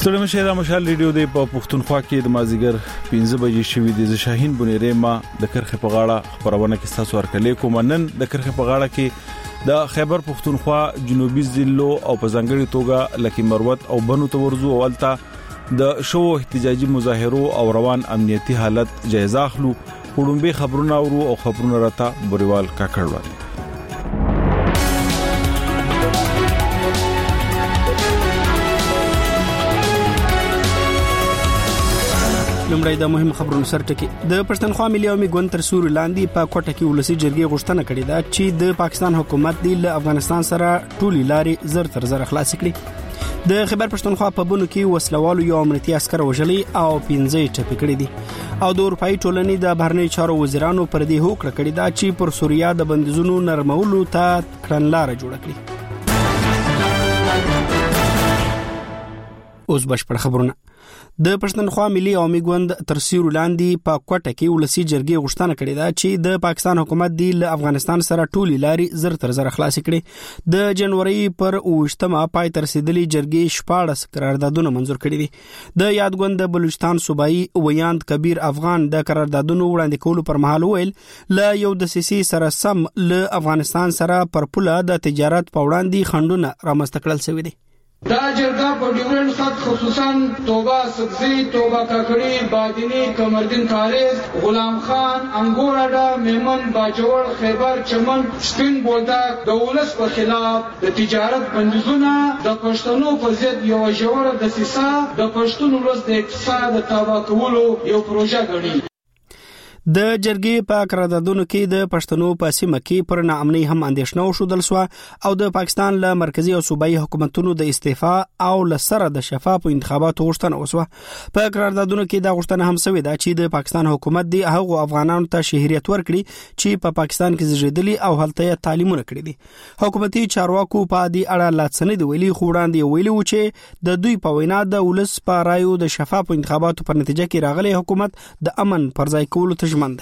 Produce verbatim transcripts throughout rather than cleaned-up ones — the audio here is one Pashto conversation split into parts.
سره مشه د مشال ریډیو د پښتونخوا کې د مازیګر پنځه بجې شوې د شاهین بنيره ما د کرخه په غاړه خبرونه کې تاسو ورکلې کوم نن د کرخه په غاړه کې د خیبر پښتونخوا جنوبي ضلع او په ځنګړي توګه لکه مروت او بنو تورزو اولته د شو احتجاجي مظاهرو او روان امنیتي حالت جایزه اخلو وړومبي خبرونه ورو او خبرونه راته بریوال کاکړوال لمړی د مهم خبرونو سرټکی د پښتونخوا ملي عوامي ګوند تر سوري لاندې په کوټه کې ولسی جرګې غوښتنه کړې ده چې د پاکستان حکومت د افغانستان سره ټولي لارې زر تر زر خلاص کړي د خیبر پښتونخوا په بونو کې وسلوالو یو امنیتي عسكر وژلي او پنځه ټپي کړي دي او د اروپאי ټولنې د بهرنی چارو وزیرانو پر دې هوکړه کړې ده چې پر سوریا د بندیزونو نرمولو ته کړنلاره جوړه کړي. اوس بشپړ خبرونه. د پښتونخوا ملي عوامي ګوند تر سیورو لاندې په کوټه کې ولسی جرګې غوښتنه کړې ده چې د پاکستان حکومت د افغانستان سره ټولي لارې زر تر زر خلاص کړي. د جنوري پر اوشتمه پای تر رسیدلې جرګې شپاړس قراردادونه منزور کړي دي. د یاد ګوند د بلوچستان صوبایي ویاند کبیر افغان د قراردادونو وړاندې کولو پر مهال ویل ل یو د سیسي سره سم ل افغانستان سره پر پوله د تجارت په وړاندې خندونه رامنځته کړل شوی دي. دا جرګه په ډیورنډ خط خصوصا توبه سبزی، توبه کاکړي، بادینی، کمردین کاریز، غلام خان، انګور اډا، میمن، باجوړ، خیبر، چمن، سپین بولدک د ولس په خلاف د تجارت بندیزونه د پښتنو په ضد یو ژوره دسیسه د پښتون ولس د اقتصاد تباه کولو یو پروژه ګڼي. د جرګې په قراردادونو کې د پښتنو په سیمه کې پر ناامنۍ هم اندېښنه وشودل سو او د پاکستان له مرکزی او صوبایي حکومتونو د استعفا او لسره د شفاف انتخاباتو غوښتنه وسوه. په قراردادونو کې دا غوښتنه هم شوې ده چې د پاکستان حکومت د هغو افغانانو ته شهريت ورکړي چې په پاکستان کې زیږیدلي او هلته تعلیمونه کړي دي. حکومتي چارواکو په دې اړه لاڅنې د ویلي خوړاندې ویلي و چې د دوی په وینا د ولس په رایو د شفاف انتخاباتو پر نتیجه کې راغلي حکومت د امن پر ځای کولو ته ژمن دی.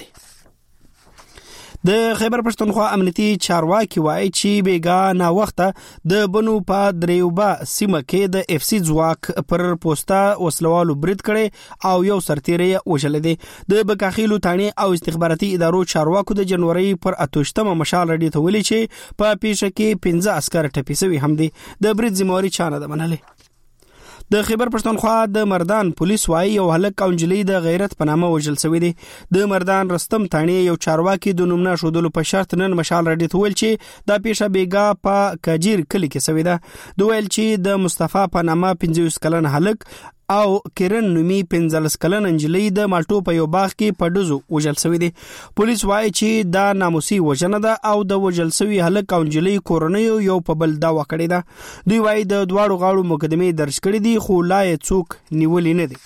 د خیبر پښتونخوا امنیتي چارواکي وایي چې بیګا نا وخته د بنو په دریوبا سیمه کې د اف سی ځواک پر پوسټا وسلوالو برید کړي او یو سرتیری وژل دي. د بکاخیلو تانی او استخباراتي ادارو چارواکو د جنوري پر اتوشتمه مشال رډي ته ویلي چې په پیښه کې پنځه عسكر ټپي شوي هم دي. د برید ذمہواری چانه ده منلې. د خیبر پښتونخوا د مردان پولیس وايي یو هلک او انجلی د غیرت په نامه وژل شوی دی. د مردان رستم تانی یو چارواکي د نومنا شودلو په شرط نن مشال رډي ته ویل چې دا پیښه بیګا په کاجیر کلی کې شوی ده. دوی ویل چې د مصطفی په نامه پنځه کلن هلک او کرن نومي پنځلس کلن انجلی د مالټو په یو باغ کې په ډزو وژل شوی دی. پولیس وايي چې دا ناموسي وژنه ده او د وژل شوی هلک او انجلی کورنۍ یو په بل دعوا کړې ده. دوی وايي د دواړو غاړو مقدمې درج کړې دي خو لا یې څوک نیولې نه دي.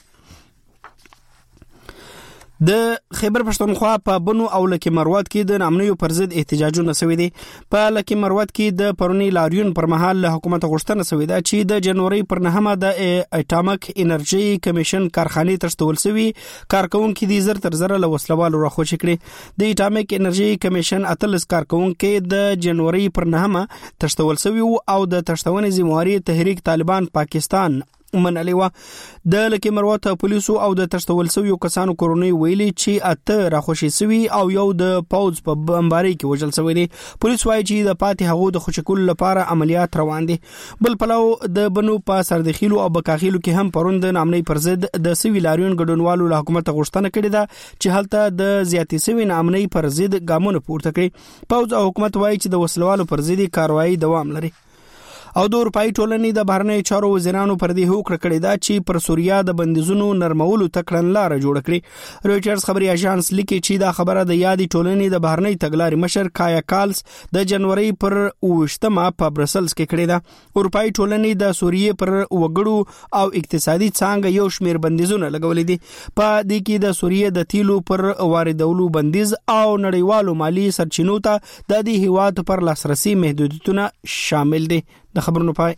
د خیبر پښتونخوا په بنو او لکه مروت کې د نامنیو پر ضد احتجاجونه شوي دي. په لکه مروت کې د پرونی لاریون پر مهال له حکومت غوښتنه شوې ده چې د جنوري پر نهمه د اټامک انرژي کمیشن کارخانې ترستول شوی کارکونکو دي زر تر زر له وسلوالو راخوشي کړي. د اټامک انرژي کمیشن اتلس کارکونکو د جنوري پر نهمه ترستول شوی او د ترستونې ذمہواری تحریک طالبان پاکستان منلې و. د لکه مروت پولیسو او د ترستول شویو کسانو کورونی ویلي چې اته راخوشي شوی او یو د پاوز په بمباري کې وژل شوی دی. پولیس وايي چې د پاتې هغو د خوشکول لپاره عملیات روان دي. بل پلاو د بنو په سردخیلو او بکاخیلو کې هم پروند نامنۍ پر ضد د سوي لاریون ګډونوالو له حکومت غوښتنه کړې ده چې هلته د زیاتې سوي نامنۍ پر ضد ګامونه پورته کړي. پاوز او حکومت وايي چې د وسلوالو پر ضد کاروایی دوام لري. او د اروپאי ټولنې د بهرنی چارو وزیرانو پر دې هوکړه کړې ده چې پر سوریا د بندیزونو نرمولو ته کړنلاره جوړ کړي. رويټرز خبري اژانس لیکي چې دا خبره د یادي ټولنې د بهرنی تګلارې مشر کایا کالس د جنوري پر اوشتمه په برسلز کې کړې ده. اروپאי ټولنې د سوریې پر وګړو او اقتصادي څنګه یو شمیر بندیزونه لګولې دي. په دې کې د سوریې د تیلو پر واردولو بندیز او نړیوالو مالی سرچینو ته د دې هیواد پر لاسرسي محدودیتونه شامل دي. د خبرونو پای.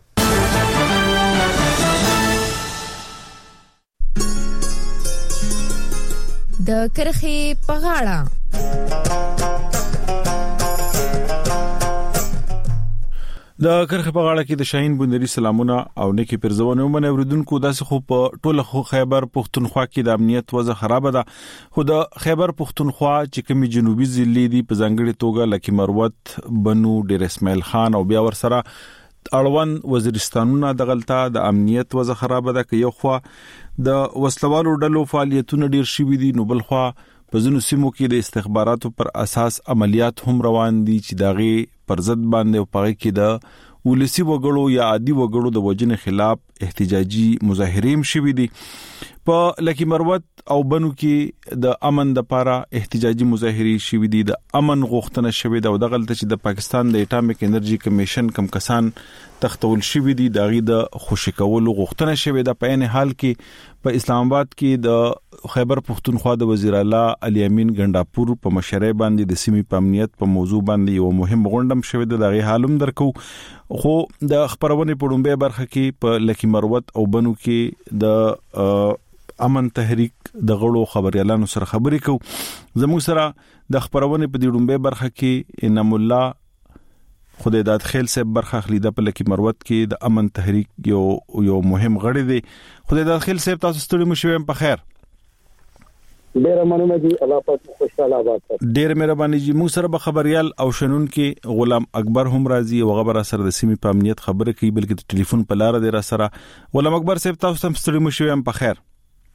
د کرخي په غاړه د کرخ په غاړه کې د شاهین بندري سلامونه او نیکی پرزونه ومنه اوریدونکو داسې خو په ټوله خو خیبر پختونخوا کې د امنیت وضع خراب ده. خو د خیبر پختونخوا چې کومي جنوبي ضلع دي په ځانګړي توګه لکه مروت، بنو، ډیر اسماعیل خان او بیا ور سره اړوند وزیرستانونه د غلطه د امنیت وضع خراب ده. که یو خو د وسلوالو ډلو فعالیتونه ډیر شوي دي، نو بل خو په ځینو سیمو کې د استخباراتو پر اساس عملیات هم روان دي چې داغي پر ضد باندې او پای کې د ولسی وګړو یا عادي وګړو د وجنې خلاف احتجاجي مظاهرې شوي دي. په لکی مروت او بنو کې د امن د لپاره احتجاجي مظاهرې شوي دي، د امن غوښتنه شوي ده او د غلطه چې د پاکستان د اټامیک انرژي کمیشن کم کسان تختول شوي دي داغي د خوشی کولو غوښتنه شوي ده. په عین حال کې په اسلام آباد کې د خیبر پختونخوا د وزیر اعلی علي امین ګنداپور په مشرۍ باندې د سیمې په امنیت په موضوع باندې یو مهم غونډم شوي ده، دغه حالم درکو. خو د خبرونه په ډومبه برخه کې په لکی مروت او بنو کې د امن تحریک د غړو خبريالانو سره خبرې کو. زموږ سره د خبرونه په ډومبه برخه کې انم الله خدای داد خیل صاحب برخه خلیده په لکی مروت کې د امن تحریک یو یو مهم غړی دی. خدای داد خیل صاحب تاسو ستړي مو شوم په خیر. ډیر مننه جی، الله پاک خوشاله آباد. ډیر مهرباني جی. موږ سره به خبريال او شنون کې غلام اکبر هم راځي او غبر سره د سیمې په امنیت خبره کوي، بلکې د ټلیفون په لار دی را سره. غلام اکبر صاحب تاسو هم ستړي مو شوم په خیر.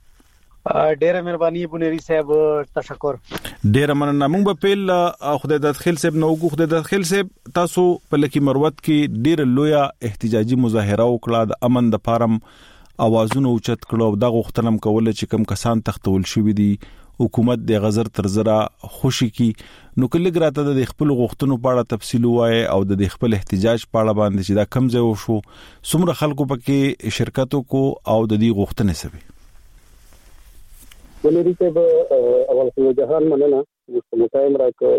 ډیر مهرباني بنيري صاحب، تشکر. ډیر مننه. موږ په پیل خدای داد خیل صاحب نو کو خدای داد خیل صاحب تاسو په لکی مروت کې ډیر لویا احتجاجي مظاهره وکړه، د امن د پارم اوازونه اوچت کړو، د غوښتنم کوله چې کم کسان تختول شوی دي حکومت د غزر ترزرا خوشي کی. نو کله ګراته د خپل غوښتنو په اړه تفصیل وایي او د خپل احتجاج په اړه باندې چې دا کم ځای وشو، څومره خلکو پکې شرکت کو او د دې غوښتنې سوي. بنيري صاحب اول خو جهان مننه چې متایم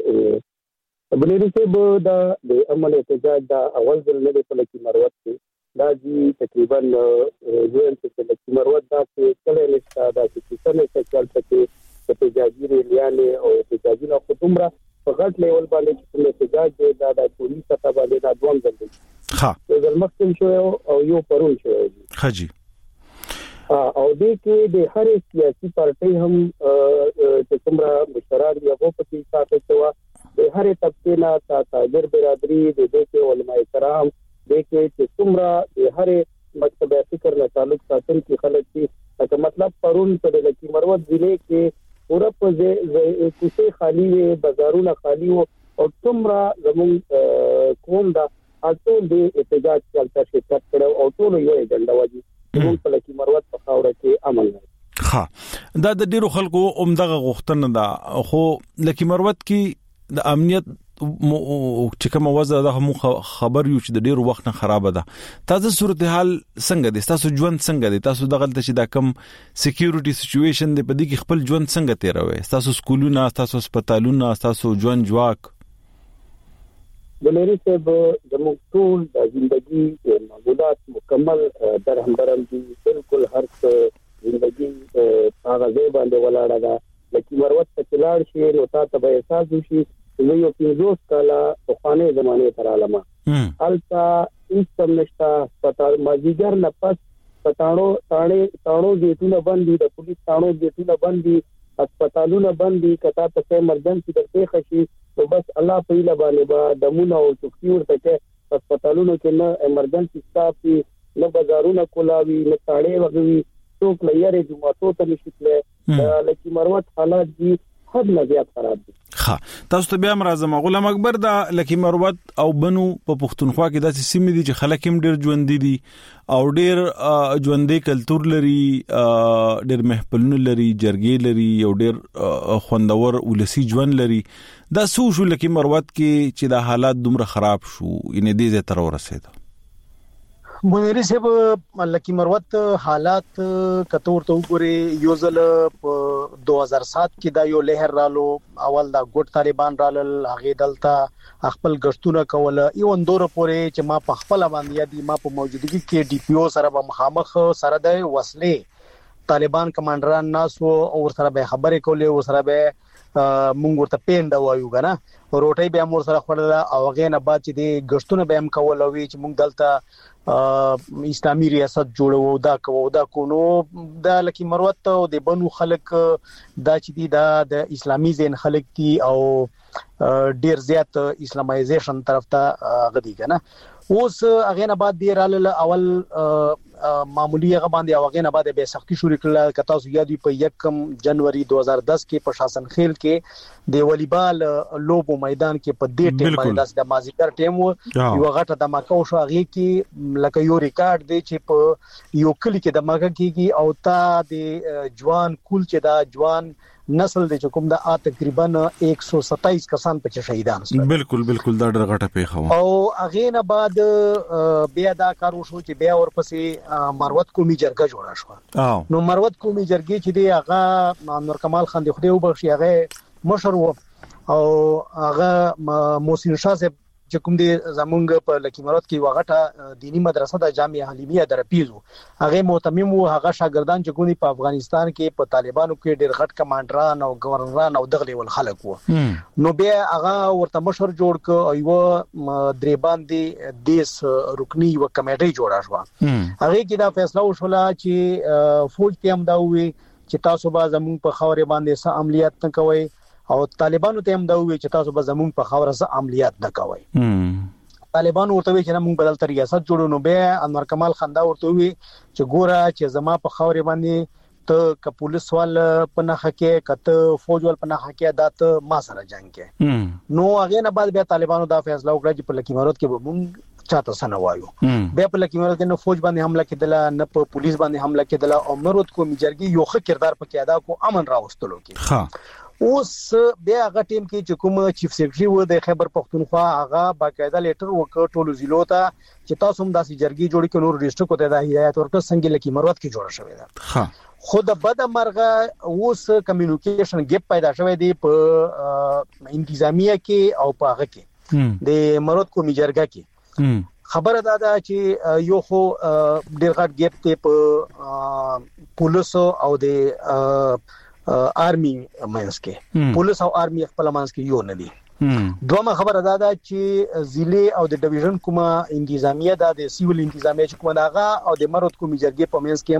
راک بنيري صاحب دا د عمل احتجاج دا اول ځل نه په لکی مروت کې دا جی تقریبا یو چې لکی مروت دا چې کله نشته دا چې څنګه چې چل پکې احتجاجي ریلیانه او احتجاجي نو کومره په غټ لیول باندې چې احتجاج دا د پولیس څخه باندې دا دوام ځل. ها د مخکې شو او یو پرون شو. خجی او دې کې د هر سیاسي پارټي هم چې څومره مشران دی هغه په کې ساتي چې د هر طبقه نه تا تاجر برادری د دې کې علماء کرام د کې چې څومره د هر مکتب فکر له تعلق ساتل کې خلک چې دا مطلب پرون په لکی مروت ضلع کې پورا په کوڅه خالی وي، بازارونه خالی وو او څومره زموږ قوم دا اټول د احتجاج چلته شرکت کړو او ټول یو ایجنډا وځي موږ په لکی مروت په خاوره کې عمل نه. ها دا د ډیرو خلکو عمدغه غوښتنه ده، خو لکی مروت کې د امنیت چې کوم وضع ده هم خبر یو چې د ډیرو وخت نه خراب ده. تاسو صورتحال څنګه دي؟ تاسو ژوند څنګه دي؟ تاسو د غلطه چې دا کم سکیورټي سچويشن دی په دې کې خپل ژوند څنګه تیروي؟ تاسو سکولونه، تاسو هسپتالونه، تاسو ژوند جواک بنيري صاحب زموږ ټول د ژوندۍ معمولات مکمل درهم درهم دي، بالکل هر څه ژوندۍ هغه ځای باندې ولاړه ده. لکه مروت ته لاړ شي نو تاسو به احساس وشي چې یو پنځوس کاله په خوانه زمانه تر عالمه التا هیڅ نشتا پتا ماجیګر نه پس پټاڼو تاڼې تاڼو دیټونه باندې د پولیس تاڼو دیټونه باندې هسپتالونه باندې کتا ته ایمرجنسي درته خشي نو بس الله په اله باندې با دمونه او چوکي ورته کې هسپتالونو کې نه ایمرجنسي سټاف نه بازارونه کولاوي نه تاړې وغوي څوک لایره جمعاتو ته نشیتله لکه مروت حالات دي حد نه زیات خراب دي. ها تاسو ته بیا مرزم غلام اکبر دا لکه مروت او بنو په پښتونخوا کې داسې سیمې دي چې خلک هم ډیر ژوند دي او ډیر ژوندې کلچر لري، ډیر محفلونه لري، جرګې لري او ډیر خوندور ولسی ژوند لري. دا سو شو لکه مروت کې چې دا حالات دومره خراب شو ینه دې زه تر ورسېده. بنيري صاحب لکی مروت حالات کتور ته وګوري یو ځل په دو هزار سات کې دا یو لهر رالو، اول دا ګوت طالبان رالل، هغه دلته خپل غشتونه کوله یو اندور پورې چې ما په خپل باندې یادي ما په موجودګي کې ډي پی او سره به مخامخ سره د وسلې طالبان کمانډران ناس او سره به خبرې کولې او سره به مونږ ورته پینډ وایو کنه روټي به مور سره خورل او هغه نه بعد چې د غشتونه به هم کول او چې مونږ دلته اسلامي ریاست جوړو دا کوو دا کو نو د لکی مروت او د بنو خلک دا چې دی دا د اسلامي زین خلک دي او ډیر زیات اسلامایزیشن طرف ته غدي کنه اوس هغه نه بعد دی رال اول معمولی هغه باندې هغه نه بعد به سختي شروع کړل کته سو یادی په یکم جنوري دو هزار دس کې په شاسن خیل کې د والیبال لوبو میدان کې په دې ټیم باندې د مازیګر ټیم یو غټه د ماکو شو هغه کې لکه یو ریکارډ دی چې په یو کلی کې د ماګه کېږي او تا د جوان کول چې دا جوان نسل د کوم د ا تقریبا ایک سو ستایس کسان په شهیدان سره بالکل بالکل دا ډېر غټه پیښه او هغه نه بعد بیا دا کار وشو چې بیا ورپسې مروت قومي جرګه جوړه شو نو مروت قومي جرګه چې دی هغه نور کمال خان دی خو دی وبخښي هغه مشر و او هغه محسن شاه صاحب چې کوم دي زمونږ په لکی مراد کې وغټه دینی مدرسه د جامعه حلیمیه درپیزو هغه مهتمم وو هغه شاګردان چې کومي په افغانستان کې په طالبانو کې ډېر غټ کمانډران او گورنران او دغه ول خلک وو نو بیا هغه ورته مشر جوړ ک او یو درې باندې دیس رکنی یو کمیټه جوړه شو هغه کې دا فیصله وشوله چې فوج ته هم دا وی چې تاسو به زمونږ په خاورې باندې څه عملیات نه کوئ او طالبانو ته هم دا وی چې تاسو به زمون په خاوره سره عملیات نه کوئ طالبانو ورته وی چې موږ بدل تر ریاست جوړو نو به انور کمال خان دا ورته وی چې ګوره چې زما په خاورې باندې ته ک پولیس وال پنه حکې کته فوج وال پنه حکې دات ما سره جنگ کې نو هغه نه بعد بیا طالبانو دا فیصله وکړه چې په لکی مراد کې موږ چاته سن وایو بیا په لکی مراد کې نو فوج باندې حمله کېدله نه په پولیس باندې حمله کېدله او مراد کو میجرګي یو ښه کردار پکې ادا کو امن راوستلو کې ها اوس بیا هغه ټیم کې چې کوم چیف سیکریټری و د خیبر پختونخوا هغه باقاعده لیټر وکړ ټولو ضلعو ته چې تاسو هم داسې جرګي جوړی کړو ریسټ کوته د هدایت ورکړ څنګه لکی مروت کې جوړ شوی دا ها خود بد مرغه اوس کمیونیکیشن ګیپ پیدا شوی دی په انتظامیه کې او په هغه کې د مروت کومي جرګه کې خبره دا ده چې یو خو ډیر غټ ګیپ ته په پولیس او د آرمي مینس کې پولیس او آرمي خپل مانس کې یو نه دي دومره خبره دا ده چې ضلع او د ډیویژن کومه انتظامیه ده د سیول انتظامیه چې کومه داغه او د مرود کومي جرګې په مینس کې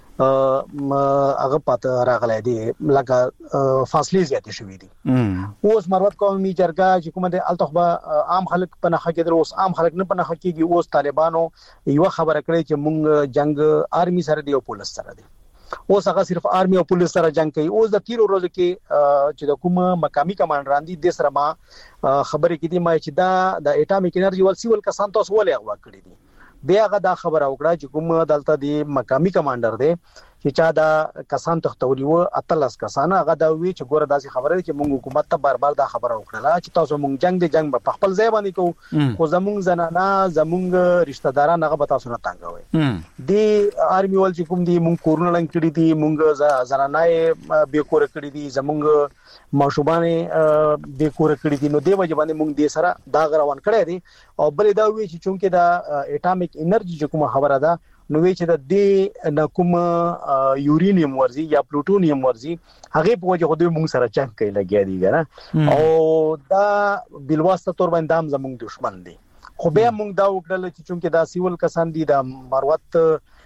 هم هغه پته راغلی دی لکه فاصله زیاتې شوې دي اوس مرود کومي جرګه چې کومه د التخبه عام خلک په نه حق درو اوس عام خلک نه په نه حقيږي اوس طالبانو یو خبره کړې چې مونږ جنگ آرمي سره دی او پولیس سره دی اوس هغه صرف آرمي او پولیس سره جنگ کوي اوس د تیرو ورځو کې چې د کوم مقامي کمانډران دي د سره ما خبرې کې دي ما چې دا د اټامیک انرژي ول سیول کسان تاسو ولې اغوا کړی دي بیا هغه دا خبره وکړه چې کوم دلته د مقامي کمانډر دی چې چا دا کسان تختوري و اتلس کسان هغه دا وی چې ګوره داسې خبره چې موږ حکومت ته بار بار دا خبره وکړه چې تاسو موږ جنگ د جنگ په خپل ځای باندې کوو خو زموږ زنانه زموږ رشتہ داران هغه به تاسو نه تنګوي دی آرمي ول چې کوم دی موږ کورونه لنګ کړی دي موږ زنانه به کور کړی دي زموږ ماشومان به کور کړی دي نو دی وجه باندې موږ دې سره دا غروان کړی دي او بل دا وی چې چونکه دا اټامیک انرژي چې کومه خبره ده نو وی چې د دې د کوم یورینیم ورزي یا پلوټونیم ورزي هغه په وجه خو دوی موږ سره چنګ کوي لګیا دي ګره او دا بلواسطه تور باندې زموږ دشمن دي خو به موږ دا وکړل چې چونکه دا سیول کسان دي د مروت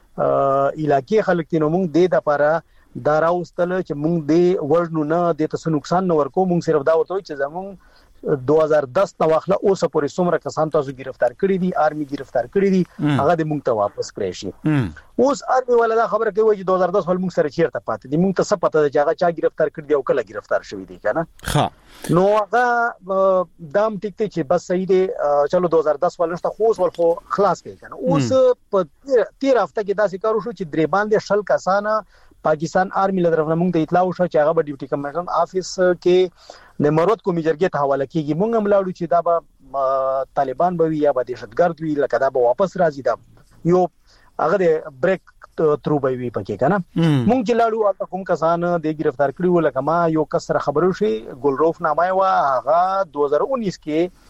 علاقې خلک دي نو موږ دې د لپاره دا راوستل چې موږ دې ورنو نه د تاسو نقصان نه ورکو موږ صرف دا وته چې زموږ دو هزار دس تا واخله اوس پورې څومره کسان تاسو گرفتار کړی دي آرمي گرفتار کړی دي هغه د مونږ ته واپس کړی شي اوس آرمي ولا دا خبره کوي چې دو هزار دس ول مونږ سره چیرته پاتې دي مونږ ته څه پته ده چې هغه چا گرفتار کړی دی او کله گرفتار شوی دی کنه ها نو هغه دام ټیک ته چې بس صحیح دی چلو دو هزار دس ولنشته خو اوس ول خو خلاص کړي کنه اوس په تیر هفته کې داسې کار وشو چې درې باندې شل کسانه پاکستان آرمي له طرف موږ ته اطلاع وشو چې هغه په ډیوټي کمانډر افیس کې د مرود کومي جرګې ته حواله کیږي موږ هم لاړو چې دا به طالبان به وي یا به دهشتګرد وي لکه دا به واپس راځي دا یو هغه د بریک ترو به وي پکې کنه موږ چې لاړو هغه کوم کسان د گرفتار کړي ولکه ما یو کس سره خبرو شي ګلروف نامه وا هغه دو هزار انیس کې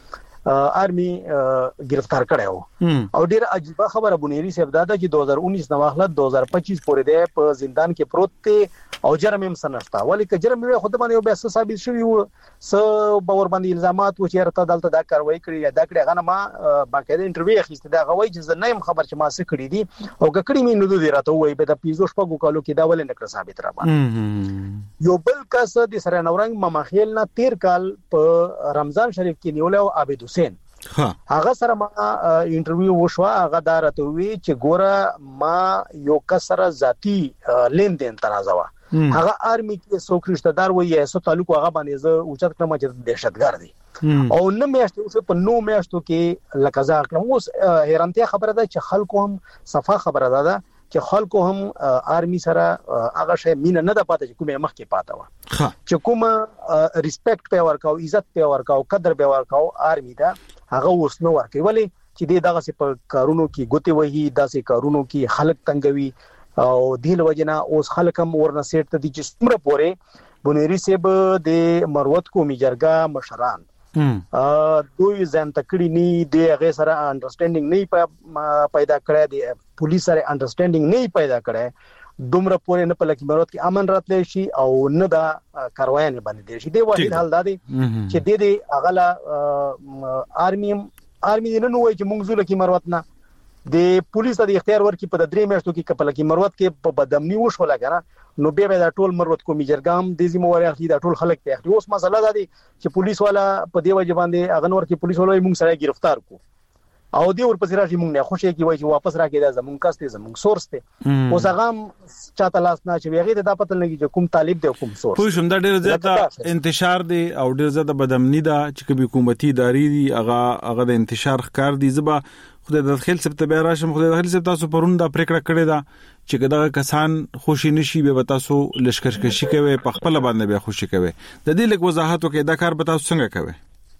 آرمي گرفتار کړو او ډیر عجیب خبره بنيري صاحب دا چې دوه هزار انیس نو اخلت دوه هزار پچیس پورې د په زندان کې پروت دی او جرم هم سنشتا ولی که جرم یې خود باندې به ثابت شوی و س باور باندې الزامات و چې رته دلته دا کاروایی کړی دا کړی غنه ما باقاعده انټرویو اخیسته دا غوي چې زه نه خبر چې ما څه کړی دي او کړي مې نو دی راته وای به د پیزو شپږو کالو کې دا ولې نکړه ثابت را باندې یو بل کس د سره نورنګ مماخیل نه تیر کال په رمضان شریف کې نیول او عابد حسین ها هغه سره ما انټرویو وشو هغه دا راته وی چې ګوره ما یو کسره ذاتی لین دین ترازوا هغه آرمي کې څوک رشتہ دار وایي ایسو تعلق هغه باندې زه اوچت کړم چې دهشتګر دي او نو میاشتو په نو میاشتو کې لکه ځکه اوس حیرانتیا خبره ده چې خلکو هم صفه خبره ده چې خلکو هم آرمي سره هغه شی مين نه د پاتې کومه مخ کې پاته و چې کومه ریسپیکټ په ورکاو عزت په ورکاو قدر په ورکاو آرمي دا هغه اوس نو ورکوي ولی چې دغه څه په کارونو کې ګوتې وهي داسې کارونو کې خلک تنګوي او دیل وجنا اوس خلک هم ورنه سیټ ته دي چې څومره پورې بنيري صاحب د مروت قومي جرګه مشران ا دوی ځان تکړی نه دی هغه سره انډرستانډینګ نه پیدا کړی دی پولیس سره انډرستانډینګ نه پیدا کړی دومره پورې نه په لکه مروت کې امن راتلی شي او نه دا کاروایی نه باندې دي شي دی واحد حل دی چې د دې اغلا آرمي آرمي نه نو وای چې موږ زول کې مروت نه د پولیس د اختیار ورکې په درې میاشتو کې کپل کې مروت کې په بدامنی وشو لګره نو به به دا ټول مروت کومي جرګام د ذمہواری اخلي دا ټول خلک ته اخلي اوس مسله دا دي چې پولیس والا په دی وجه باندې اغنور کې پولیس والا موږ سره گرفتار کو او دی ورپسې راشي موږ نه خوشي کی وای چې واپس راکې دا زمونږ کاست زمونږ سورس ته اوس هغه چاته لاس نه چې ویغه د پته لګي چې کوم طالب دی کوم سورس خو شم دا ډیر زیاته انتشار دی او ډیر زیاته بدامنی دا چې کوم حکومتي ادارې دي هغه هغه د انتشار ښکار دي زبا خدای د داخل سپته به راشم خدای د داخل سپته تاسو پرون دا پریکړه کړې ده چې کدا کسان خوشي نشي به تاسو لشکرکشي کوي په خپل باندې به خوشي کوي د دې لږ وضاحت وکړئ دا کار به تاسو څنګه کوي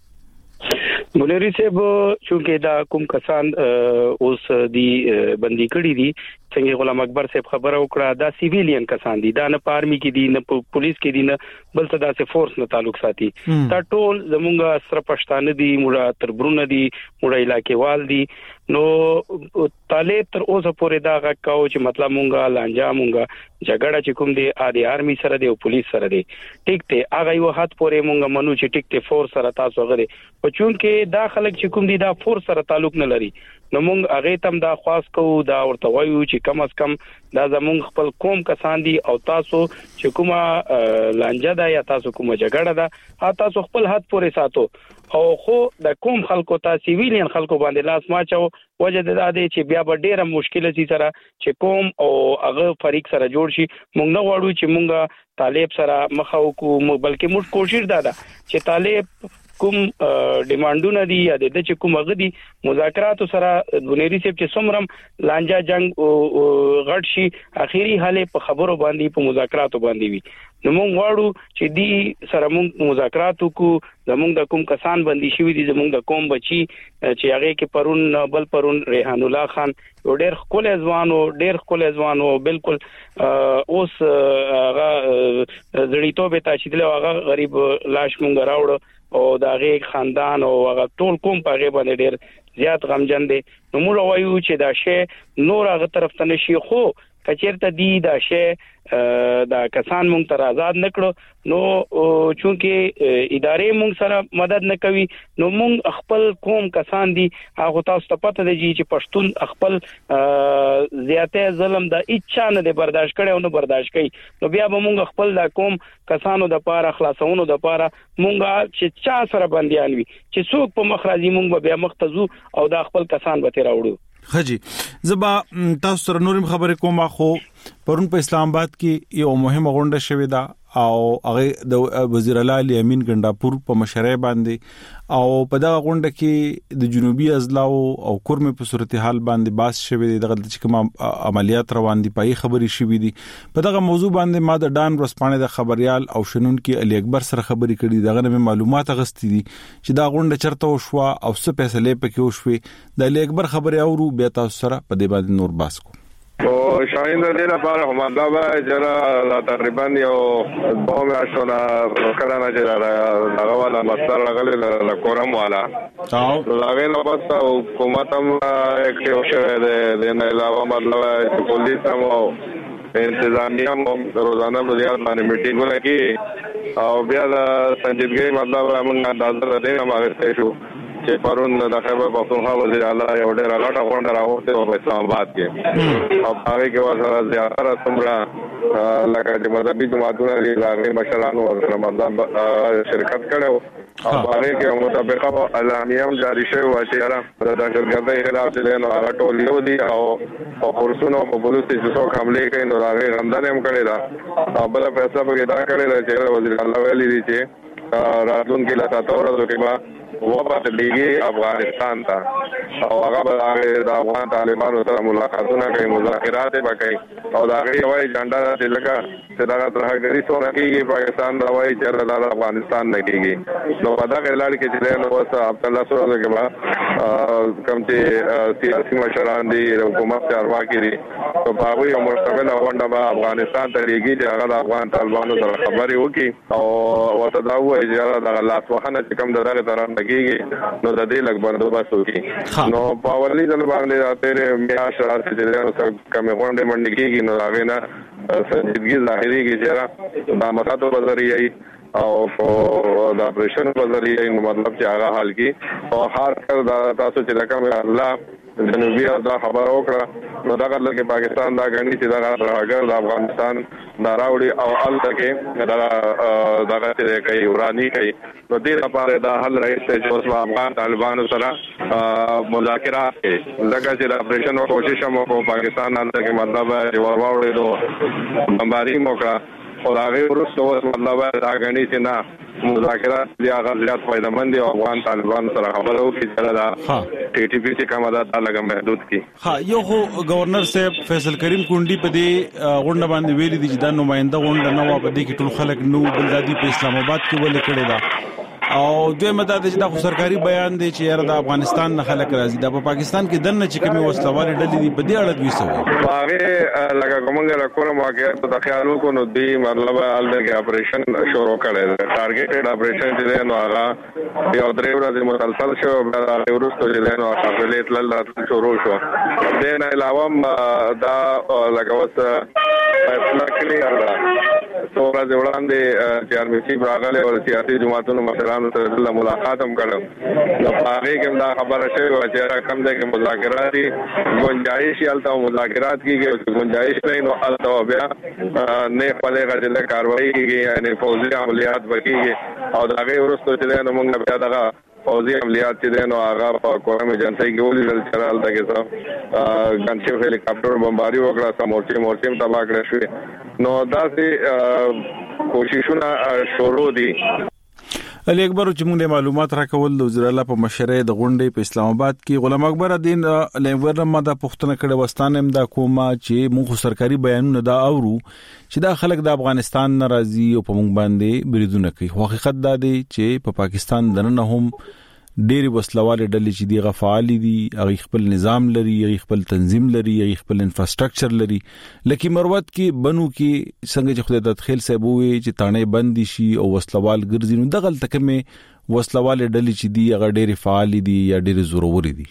مولوی صاحب چونکه دا کوم کسان اوس دی بندي کړی دي څنګه غلام اکبر صاحب خبره وکړه دا سیویلین کسان دي دا نه پارمي کې دي نه پولیس کې دي نه بل څه داسې فورس نه تعلق ساتي دا ټول زمونږه سره پښتانه دي موږ تربرونه دي موږ علاقې وال دي نو طالب تر اوسه پورې دا غاکاو چې مطلب مونږه لانجا مونږه جګړه چې کوم دی ادي آرمي سره دی او پولیس سره دی ټیک ته هغه یو حد پورې مونږه منو چې ټیک ته فورس سره تاسو غره په چون کې دا خلک چې کوم دی دا فورس سره تعلق نه لري نو مونږ هغه تم دا خواص کوو دا ورته وایو چې کم از کم دا زمونږ خپل قوم کسان دي او تاسو چې کومه لانجا ده یا تاسو کومه جګړه ده تاسو خپل حد پورې ساتو او خو د کوم خلکو ته سیویلین خلکو باندې لاس ماچو وجه د دې چې بیا به ډیره مشکله سي سره چې کوم او هغه فریق سره جوړ شي مونږ نه غواړو چې مونږه طالب سره مخاو کو بلکې موږ کوشش دا ده چې طالب کوم ډیماندونه دي یا د چې کوم غدي مذاکرات سره بنيري صاحب چې سمرم لانجا جنگ غټ شي اخیری حاله په خبرو باندې په مذاکرات باندې وي نو موږ واړو چې دی سره موږ مذاکرات کو زموږ د کوم کسان باندې شوی دي زموږ د کوم بچي چې هغه کې پرون بل پرون ریحان الله خان ډېر خپل ځوانو ډېر خپل ځوانو بالکل اوس هغه زړیتوب ته چې دلته هغه غریب لاش مونږ راوړ او داغه خاندان او هغه ټول کوم په هغه باندې ډېر زیات غمجن دي نو موږ وایو چې دا شی نور هغه طرف ته نشي خو کچیرته دی دا شی دا کسان مونږ تر آزاد نکړو نو چونکه ادارې مونږ سره مدد نه کوي نو مونږ خپل قوم کسان دي هغه تاسو ته پته دی چې پښتون خپل زیاته ظلم د اچا نه برداشت کړي او نه برداشت کوي نو بیا به مونږ خپل د قوم کسانو د پاره خلاصونو د پاره مونږه چې چا سره بنديان وي چې څوک په مخراجي مونږ بیا مختزو او د خپل کسان به تیر راوړو خجی زبا تاسو سره نورم خبرې کوم خو پرون په اسلام آباد کې یو مهمه غونډه شوې ده او هغه د وزیر اعلی علی امین ګنداپور په مشرۍ باندې او په دا غونډه کې د جنوبي اضلاع او کورمه په صورتحال باندې باس شوې دي دغه چې کوم عملیات روان دي پای خبرې شوې دي په دغه موضوع باندې ما د ډان ورسپانې د خبريال او شنن کې علي اکبر سره خبرې کړې دغه معلومات غستې دي چې دا غونډه چرته وشوه او څه فیصله پکې وشوي د علي اکبر خبرې اورو بیا تاسو سره په دې باندې نور باس کو او شاهین د دې لپاره هم دا چې تقریبا یو دوه میاشتونه کله نه چې هغه والا مستر راغلی له کورم والا او هغه نو بس حکومت هم اکټیو شوه د نه علاوه مطلب پولیس هم انتظامیه هم روزانه بیا باندې میټینګونه کوي او بیا د سنجیدګۍ مطلب موږ اندازه لري هم هغه شو چې پرون د خیبر پختونخوا وزیر اعلی یو ډېر غټه غونډه راوړه په اسلام آباد کې او هغه کې وسره زیاتره څومره لکه چې مذهبي جماعتونه لري هغه مشرانو سره مطلب شرکت کړو او هغه کې مطابقه اعلامیه هم جاری شوی و چې را د دهشتګردۍ خلاف چې نو هغه ټول یو دي او په پولیسونو په پولیس چې څو حمله کوي نو هغه غندنه هم کړی دا او بل فیصله به دا کړی چې وزیر اعلی ویلي دي چې راتلونکي لا تاسو ورته کې وبات دیږي افغانستان ته او هغه به د افغان طالبانو سره ملاقاتونه کوي مذاکرات به کوي او دا غي وایي جنډا د لکه چې دا ترهګری څونه کیږي پاکستان دا وایي چې دا افغانستان نه کیږي نو دا غلار کې چې نو وسه عبد الله سره کې با کوم چې سیاسي مشران دي حکومت چارواکي دي او هغه یو مستقل غونډه به افغانستان ته لګي چې هغه د افغان طالبانو سره خبري وکړي او وته دا وایي چې دا لاس وخنه چې کوم دغه طرف کیږي نو د دې لګ بندوبست وکړي نو په ولې ځل باندې راته میاش راځي چې کوم غونډه منډه کیږي نو هغه نه سنجیدګي ظاهري کې چې دا مخاطب بذریعي او د اپریشن بذریعي مطلب چې هغه حل کی او هر کله تاسو چې رقم الله جنوبي دا خبر وکړه نو دا کله کې پاکستان دا غني چې دا راګر د افغانستان ناراوړي او ال تکي دا دا چې کوي وراني کوي نو دې لپاره دا حل راځي چې اوس افغان طالبانو سره مذاکرات کوي لکه چې اپریشن او کوشش مو په پاکستان نه تکي مطلب چې ورواوړي دوه بمباري موکا او هغه ورسره مطلب دا غني چې نه مذاکرات بیا غزيات فائدمن دي افغان طالبان سره خبرو کې چې دا ټي ټي پی چې کومه دا لګه محدود کی ها یو گورنر صاحب فیصل کریم کونډي په دې غونډه باندې ویلي دي چې دا نمائنده غونډه نه و په دې کې ټول خلک نو بلدادي په اسلام آباد کې ولې کړی دا او دوی مدد چې دا سرکاري بیان دی چې یاره د افغانستان نه خلک راځي دا په پاکستان کې دنه چې کومي وسلوالې ډلې دي په دې اړه دوی سوي هغه لکه کومه را کوم واقعیت د خیالو کو نو دی مطلب الګ اپریشن شروع کړي ټارګټډ اپریشن چې نو هغه یو درې ورځې مسلسل شو بیا هغه ورسته چې نو خپلې تل شروع شو د نه علاوه دا لکه وس فیصله کړی دا څومره وړاندې چې ارمسی راغله او سیاسي جماعتونو مشرانو سره د ملاقات هم کړو نو هغه کې دا خبره شوه چې کوم ځای کې مذاکرات دي گنجائش یالته مذاکرات کیږي گنجائش نه نو الته بیا نه خپلې غږله کاروایی کیږي یعنی فوزي عملیات وکړي او دا غي ورسته چې نو موږ بیا دغه فوزي عملیات چې نو هغه په کومه ایجنسی کې ولې چلال تا کې څو ګنشپ هلی کاپټر بمباري وکړه سمورچې مورچې تباہ کړې شو نو دا سي کوششونه شروع دي علي اکبر چې موږ معلومات راکول د وزیر اعلی په مشرۍ د غونډې په اسلام آباد کې غلام اکبر الدین لنګورم دا پښتنه کړه وستانه هم دا کومه چې موږ سرکاري بیانونه دا اورو چې دا خلک د افغانستان ناراضي او په موږ باندې بریدونه کوي حقیقت دا دی چې په پاکستان دنه هم ډېری وسلواله ډلې چې دی غفعال دي هغه خپل نظام لري هغه خپل تنظیم لري هغه خپل انفراستراکچر لري لکه مروت کې بنو کې څنګه چې خدای د تخیل صاحب وي چې تانه بند شي او وسلوال ګرځي نو دغه تک مې وسلواله ډلې چې دی هغه ډېری فعال دي یا ډېری زورور دي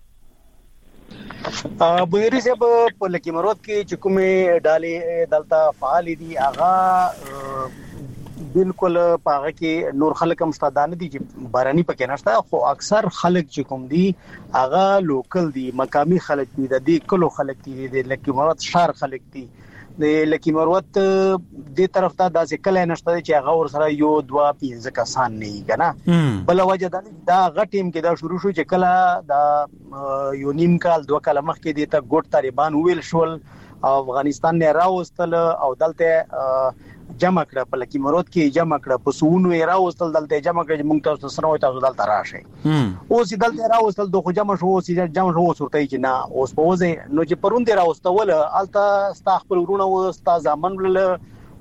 ا بویری صاحب په لکه مروت کې چې کومه ډالې دلته فعال دي هغه بالکل پاغه کې نور خلک هم ستادانه دي چې باراني پکې نشته خو اکثر خلک چې کوم دي هغه لوکل دي مقامي خلک دي د دې کلو خلک دي د لکه مراد شهر خلک دي د لکه مروت دې طرف ته داسې کله نشته چې هغه ور سره یو دوا پینځه کسان نه کنه بل وجه دا غټیم کې دا شروع شو چې کله دا یو نیم کال دوه کال مخکې دې ته ګوټ طالبان ویل شول افغانستان نه راوستل او دلته جمع کړه په لکه مرود کې جمع کړه په سونو یې راوستل دلته جمع کړه موږ تاسو سره وای تاسو دلته راشئ اوس دلته راوستل دوه جمع شو اوس جمع شو ورته چې نه اوس په وځي نو چې پروند راوستول الته ستا خپل ورونه او ستا ځامن ول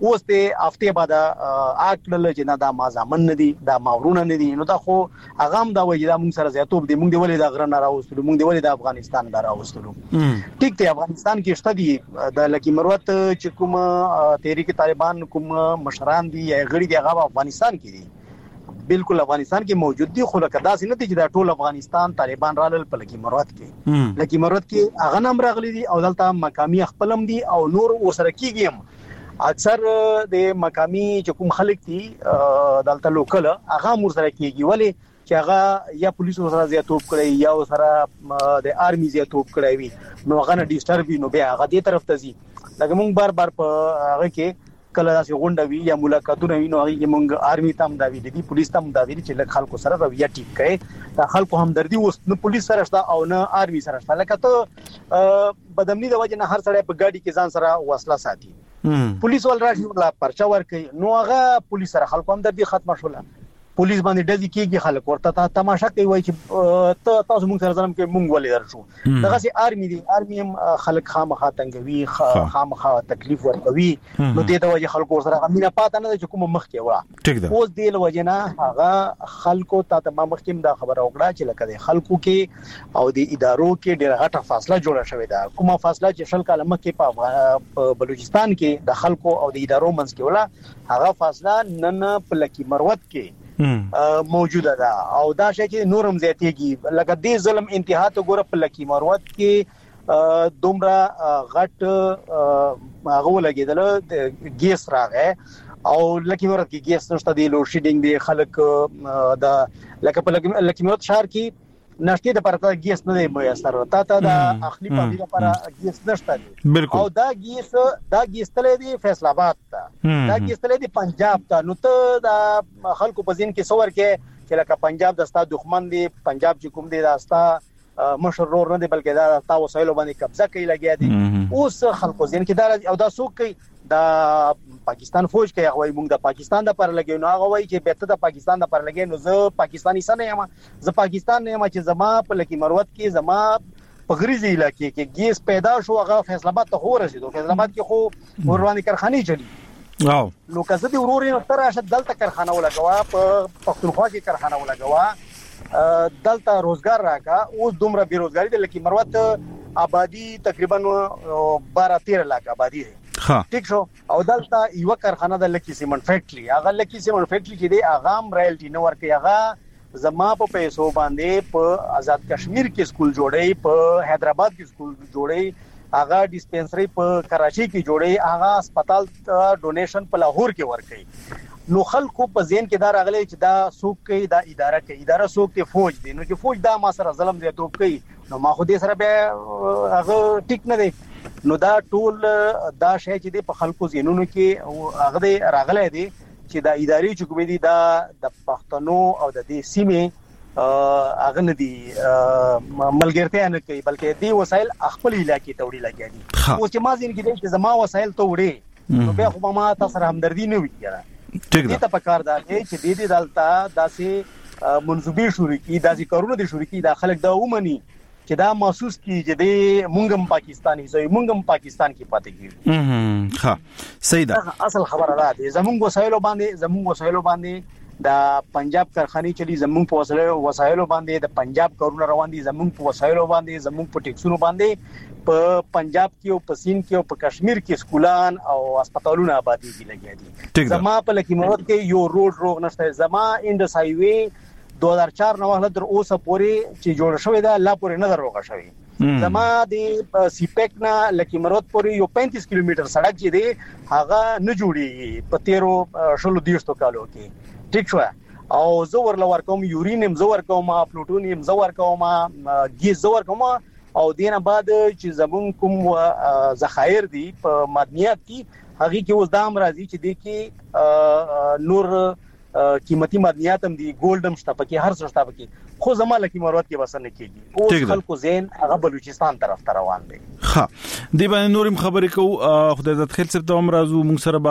اوس ته هفته بعد اکل چې نه دا مازامن نه دي دا ماورونه نه دي نو دا خو هغه هم دا وایي دا موږ سره زیاتوب دي موږ دی ولې دا غره نه راوستلو موږ دی ولې د افغانستان نه راوستلو ټیک ته افغانستان کې شته دي د لکی مروت چې کوم تحریک طالبان کوم مشران دي یا غړي دي هغه افغانستان کې دي بالکل افغانستان کې موجود دي خو لکه داسې نه دي چې دا ټول افغانستان طالبان رالل په لکی مروت کې لکی مروت کې هغه نام راغلي دي او دلته مقامی خپلم دي او نور وسره کېږي اکثر د مقامی چې کوم خلک دي دلته لوکل هغه مور سره کېږي ولی چې هغه یا پولیس سره زیاتوب کړي یا سره د آرمي زیاتوب کړي وي نو هغه نه ډیسټرب وي نو بیا هغه دې طرف ته ځي لکه مونږ بار بار په هغه کې کله داسې غونډه وي یا ملاقاتونه وي نو هغه کې مونږ آرمي تام دا وی دي پولیس تام دا وی چې خلکو سره رویه ټیک کړي دا خلکو همدردي اوس نه پولیس سره شته او نه آرمي سره شته لکه ته بدامني د وجه نه هر سړی په ګاډي کې ځان سره وسله ساتي پولیس ول راځي ولا پرچا ورکي نو هغه پولیس سره خلکو هم د دې ختمه شوله پولیس باندې ډزې کیږي خلک ورته تماشا کوي وای چې ته تاسو موږ سره ځم کې موږ ولې درشو دغه سي آرمي دي آرمي هم خلک خامخا تنګوي خامخا تکلیف ورکوي نو دې د وجه خلکو سره غمینه پاتې نه چې کوم مخ کې وړه اوس دې له وجه نه هغه خلکو ته تمام مخ کې دا خبره وکړه چې لکه د خلکو کې او د ادارو کې ډېر غټه فاصله جوړه شوې ده کومه فاصله چې شل کاله مخکې په بلوچستان کې د خلکو او د ادارو منځ کې وړه هغه فاصله نن په لکی مروت کې موجوده ده او دا شي چې نورم زیاتېږي لکه دې ظلم انتها ته ګوره په لکی مروت کې دومره غټ هغه ولګیدل ګیس راغې او لکی مروت کې ګیس نشته دی لوډ شیډینګ دی خلک د لکه په لکی مروت شهر کې نشته د پرته ګیس نه دی میسر تا ته د اخلي په لپاره ګیس نشته دی او دا ګیس دا ګیس تلې دی فیصل آباد ته دا ګیس تلې دی پنجاب ته نو ته د خلکو په ځین کې څور کې چې لکه پنجاب د ستا دښمن دی پنجاب چې کوم دی دا ستا مشرور نه دی بلکې دا تا وسایلو باندې قبضه کوي لګیا دي اوس خلکو ځین کې دا او دا څوک کوي دا پاکستان فوج کې هغه موږ د پاکستان د پر لګي نو هغه وایي چې بیت د پاکستان د پر لګي نو زه پاکستاني سره یم زه پاکستان نه یم چې زما په لکی مروت کې زما په غریزي علاقې کې ګیس پیدا شو هغه فیصل آباد ته ورسېدو فیصل آباد کې خو ورونی کارخانه چلی واو نو کزه دی ورور یې تر راشه دلته کارخانه ولګوا په پښتونخوا کې کارخانه ولګوا دلته روزګار راکا اوس دومره بیروزګاری د لکی مروت آبادی تقریبا بارہ تیرہ لاکھ آبادی ده ټیک شو او دلته یو کارخانه د لکی سیمنټ فیکټری هغه لکی سیمنټ فیکټری کې دی هغه هم رایلټي نه ورکي هغه زما په پیسو باندې په آزاد کشمیر کې سکول جوړي په حیدرآباد کې سکول جوړي هغه ډیسپنسری په کراچي کې جوړي هغه هسپتال ډونیشن په لاهور کې ورکي نو خلکو په ذهن کې دا راغلي چې دا څوک کوي دا اداره کوي اداره څوک ته فوج دی نو چې فوج دا ما سره ظلم دی توپ کوي نو ما خو دې سره به هغه ټیک نه دی نو دا ټول دا شی چې د خلکو زینونو کې هغه راغلی دی چې دا اداري چې کومې دي دا د پښتنو او د دې سیمې هغه نه دي ملګرتیا نه کوي بلکې دې وسایل خپل علاقې ته وړي لګیا دي او چې ما ځین کې چې زما وسایل ته وړي نو بیا خو ما تاسو سره همدردي نه وي کړه ټیک ده ته پکار دا چې دې دې دلته داسې منسوبي شروع کی داسې کارونه دي شروع کی دا خلک دا ومني چې دا محسوس کی چې د مونږم پاکستاني زوی مونږم پاکستان کې پاتې کیږي ها صحیح ده اصل خبره ده زمونږ وسایلو باندې زمونږ وسایلو باندې د پنجاب کارخانه چلی زمونږ په وسایلو وسایلو باندې د پنجاب کارونه روان دي زمونږ په وسایلو باندې زمونږ په ټیکسونو باندې په پنجاب کې او په سین کې او په کشمیر کې سکولان او هسپتالونه آبادی دي لګیا دي زما په لکی مروت کې یو روډ روغ نشته زما انډس هایوي دو هزار چار نه وهله تر اوسه پورې چې جوړ شوی دا لا پورې نه دروغه شوی زما د سیپیک نه لکی مروت پورې یو پینتیس کیلومتر سړک چې دی هغه نه جوړي په تیرو شلو دیشتو کالو کې ټیک شو او زور لور کوم یورینیم زور کوم پلوټونیم زور کوم ګیس زور کوم او دینه بعد چې زمون کوم ذخایر دي په معدنیات کې هغه کې اوس دام راځي چې د کې نور قیمتي معدنیات هم دي ګولډ هم شته پکې هر څه شته پکې خو زما لکی مروت کې وسنه کېږي او خلکو زین هغه بلوچستان طرف ته روان دي ها دی باندې نورم خبرې کو خدای عزت خیل سره ته امرازو مونږ سره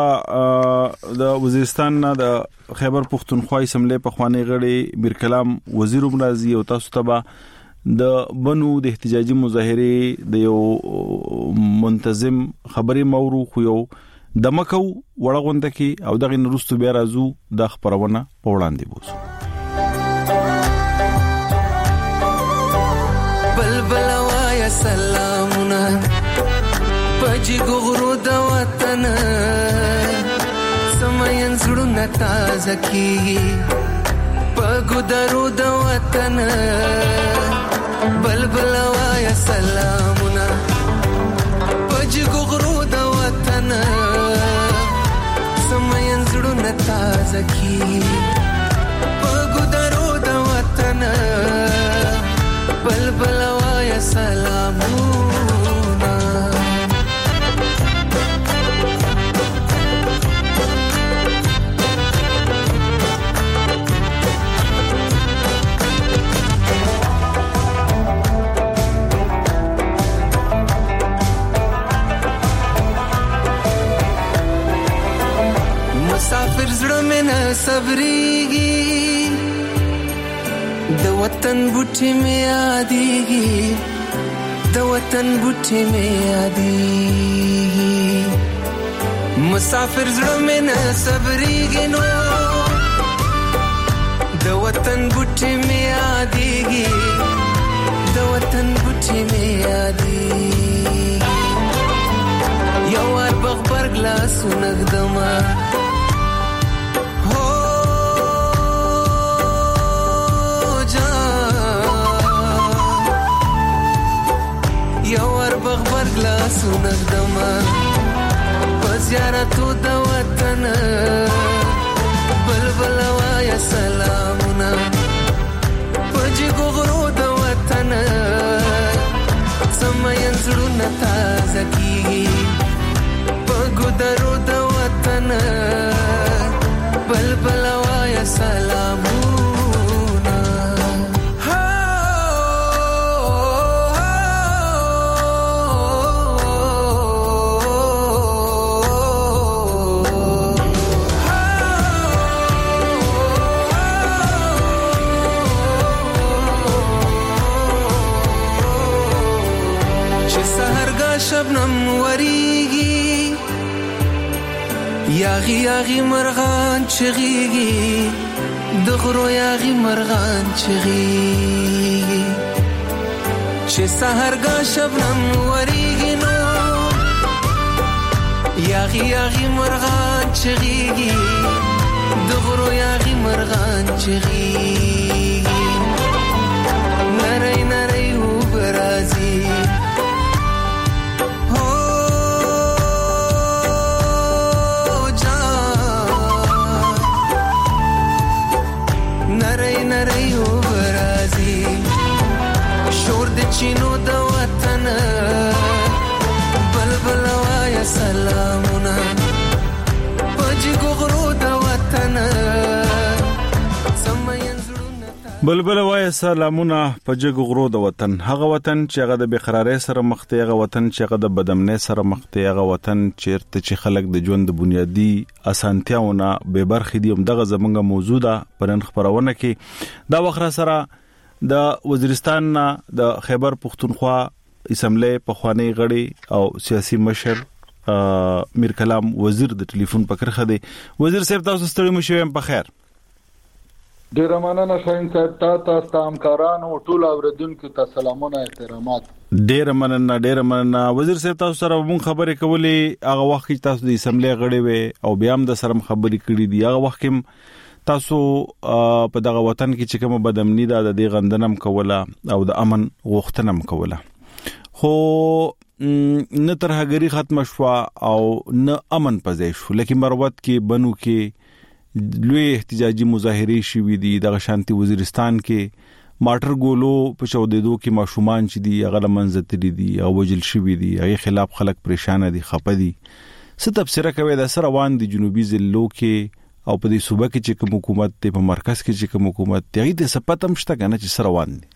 با د وزیرستان نه د خیبر پختونخوا اسمبلی په خوانی غړي میر کلام وزیر امرازي او تاسو ته با د بنو د احتجاجي مظاهره د یو منتظم خبري مورو خو یو د مکو وړغونده کې او دغه نورستو بیا راځو د خبرونه په وړاندې بوسو. بلبل وایا سلامونه پجی غرو د وطن سمین زړونه تازه کی پګو درو د وطن بلبل وایا سلامونه پجی غرو د وطن سمین زړونه تازه کی پګو درو د وطن بلبل وایا سلامونه مسافر زړه مې نه صبرېږي د وطن بوټي مې یادېږي د وطن بوټي مې یادېږي مسافر زړه مې نه صبرېږي نو د وطن بوټي مې یادېږي د وطن بوټي مې یادېږي یو وار بغبر ګلاسونه ږدمه یوار بغبر گلاسونه ږدمه په زیارتو د وطن بلبل وایا سلامونه په جګو غرو د وطن سمین زړونه تازه کیږي په ګودرو د وطن بلبل وایا سلامونه شبنم وریږي یاغي یاغي مرغان چغيږي د غرو یاغي مرغان چغيږي چې سحرګا شبنم وریږي نو یاغي یاغي مرغان چغيږي د غرو یاغي مرغان چغيږي نری نری وبرازي چینو د وطن بلبل وایا سلامونه پجګو غرو د وطن بلبل وایا سلامونه پجګو غرو د وطن هغه وطن چې هغه د بقرارۍ سره مخ ته هغه وطن چې هغه د بدامنۍ سره مخ ته هغه وطن چیرته چې خلک د ژوند د بنیادی اسانتیاونه به برخې دي هم دغه زمونږه موجوده پرن خبرونه کې دا وخره سره د وزیرستان د خیبر پختونخوا اسمبلی په خوانی غړي او سیاسي مشر میر کلام وزیر د ټلیفون پکرخه دی. وزیر صاحب تاسو ستړي مو شوم په خیر. ډیر مننه شاهین صاحب تاسو ته همکارانو او ټول اوریدونکو ته سلامونه احترامات. ډیر مننه ډیر مننه وزیر صاحب تاسو سره مون خبرې کولې هغه وخت چې تاسو د اسمبلی غړي وې او بیا هم د سره خبرې کړې دي هغه وخت کې تاسو په دغه وطن کې چې کوم بدامنی دا د غندنم کوله او د امن غوښتنم کوله خو نه تر هغه ختم شو او نه امن پځې شو لکه مروت کې بنو کې لوی احتجاجي مظاهره شوې دي د شانتي وزیرستان کې ماټر ګولو په چودېدو کې ماشومان چې دي هغه منځتري دي او وجل شوې دي هغه خلاف خلک پریشان دي خپه دي څه تفسیر کوي د سره روان دي جنوبي ضلعو کې او په دې صوبه کې چې کوم حکومت ته په مرکز کې چې کوم حکومت ته دې سپاتم شته کنه چې سره روان دي.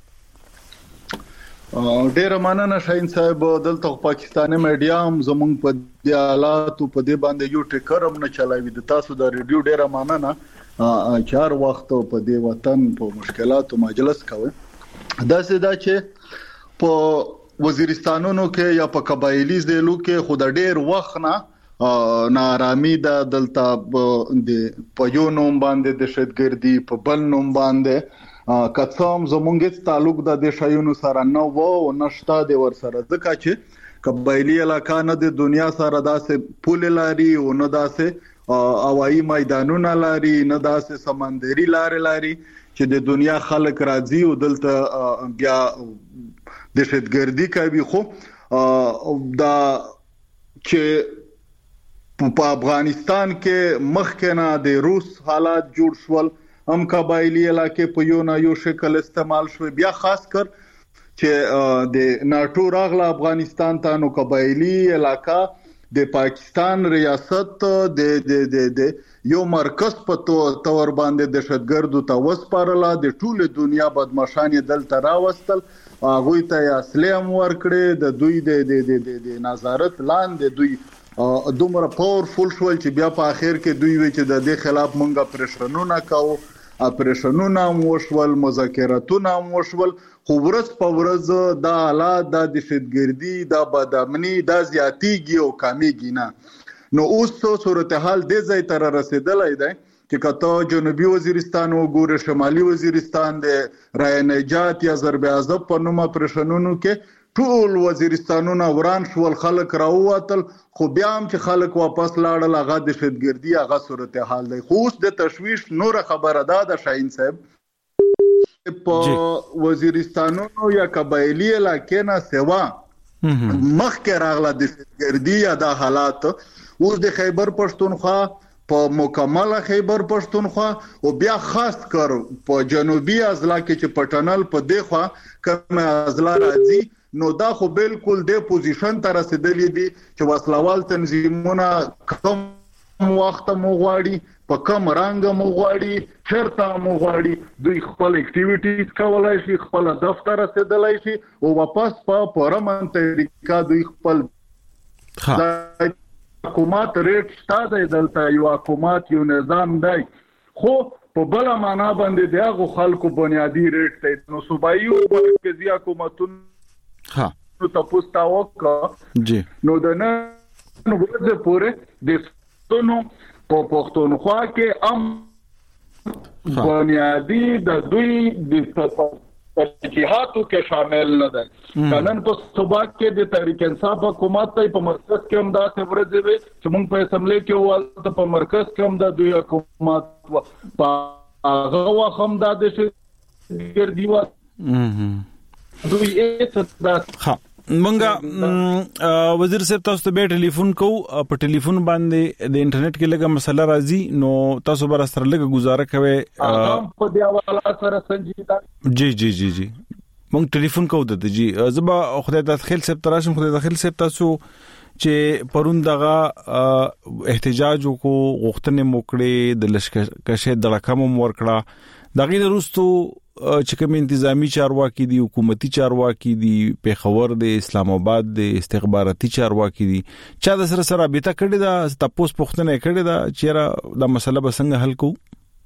ډیر مننه شاهین صاحب دلته پاکستاني میډیا هم زموږ په دې حالات په دې باندې یو ټکرم نه چلایي د تاسو د ریډیو ډیر مننه چار وخت په دې وطن په مشکلاتو مجلس کوي دا سدا چې په وزیرستانونو کې یا په قبایلی ضلعو کې خود ډیر وخت نه نارامی د دلته د پيونوم باندې د شتګردي په بل نوم باندې کڅام زمونږ تعلق د د شایونو سره نه وو نشتا د ور سره ځکه چې قبایلی علاقہ نه د دنیا سره داسې پول لاري او نه داسې هوایی میدانونه لاري نه داسې سمندري لارې لاري چې د دنیا خلک راځي او دلته بیا د شتګردي کوي خو دا چې په افغانستان کې مخکنه د روس حالات جوړ شول هم قبایلی علاقې په یو نه یو شکل استعمال شو بیا خاص کر چې د ناتو راغله افغانستان ته نو قبایلی علاقہ د پاکستان ریاست د د د د یو مرکز په تور باندې د شتګردو ته وسپارله د ټوله دنیا بدمعشان دلته راوستل هغه ته اسلام ورکړي د دوی د د د نظارت لاندې دوی دومره پاورفول شول چې بیا په اخر کې دوی وی چې د دې خلاف مونږه اپریشنونه کوو اپریشنونه وشول مذاکراتونه وشول خو ورځ په ورځ دا حالات د دشتګردي د بدامني د زیاتیږي او کمیږي نه نو اوس صورتحال د ځای تر رسیدلای دی چې کته جنوبي وزیرستان او ګور شمالي وزیرستان د رای نجات یا ضربعزب په نوم اپریشنونو کې ټول وزیرستانونه وران شول خلک راووتل خو بیا هم چې خلک واپس لاړل هغه د شتګردي هغه صورتحال دی خو اوس د تشویش نور خبره ده د شاهین صاحب په وزیرستانونو یا قبایلی علاقې نه سوا مخکې راغله د شتګردي یا د حالات اوس د خیبر پښتونخوا په مکمله خیبر پښتونخوا او بیا خاص کر په جنوبي اضلاع کې چې پټنل په دیخوا کوم اضلاع راځي نو دا خو بالکل د پوزیشن تر رسیدلې دي چې وسلوال تنظیمونه کوم وخت مو غواړي په کوم رنګ مو غواړي چرته مو غواړي دوی خپل اکټیویټیز کولای شي خپل دفتر رسیدلای شي او واپس په پرمن طریقه دوی خپل حکومت ریټ شته دلته یو حکومت یو نظام دی خو په بل معنا باندې دغه خلکو بنیادی ریټ ته نو صوبایي او مرکزی حکومتونو ها نو تاسو تاوک جی نو د نن ورځې پورې د ستونو په پښتونخوا کې ام بنیادی د دوی د ترجیحاتو کې شامل نه ده نن په صوبا کې د تحریک انصاف حکومت په مرکز کې هم دا ورځې وي چې موږ په اسمبلی کې ولته په مرکز کې هم د دوی حکومت په هغه وخت هم دا د شتګردي و دوی ها منګه وزیر صاحب تاسو ته به ټلیفون کو په ټلیفون باندې د انټرنیټ کې لګه مسله راځي نو تاسو بر سره لګه گزاره کوي په دی حواله سره سنجیدا جی جی جی جی مونږ ټلیفون کو د جی زبا خدای د خیل صاحب تراشم خدای د خیل صاحب تاسو چې پرون دغه احتجاج کو غوښتنه موکړه د لشکشه د رقم ورکړه دغه وروستو چې کوم انتظامی چارواکي دي حکومتي چارواکي دي پیښور د اسلام آباد د استخباراتي چارواکي دي چا د سره سره به تا کړی دا تاسو پوښتنه کړی دا چیرې دا مسله به څنګه حل کو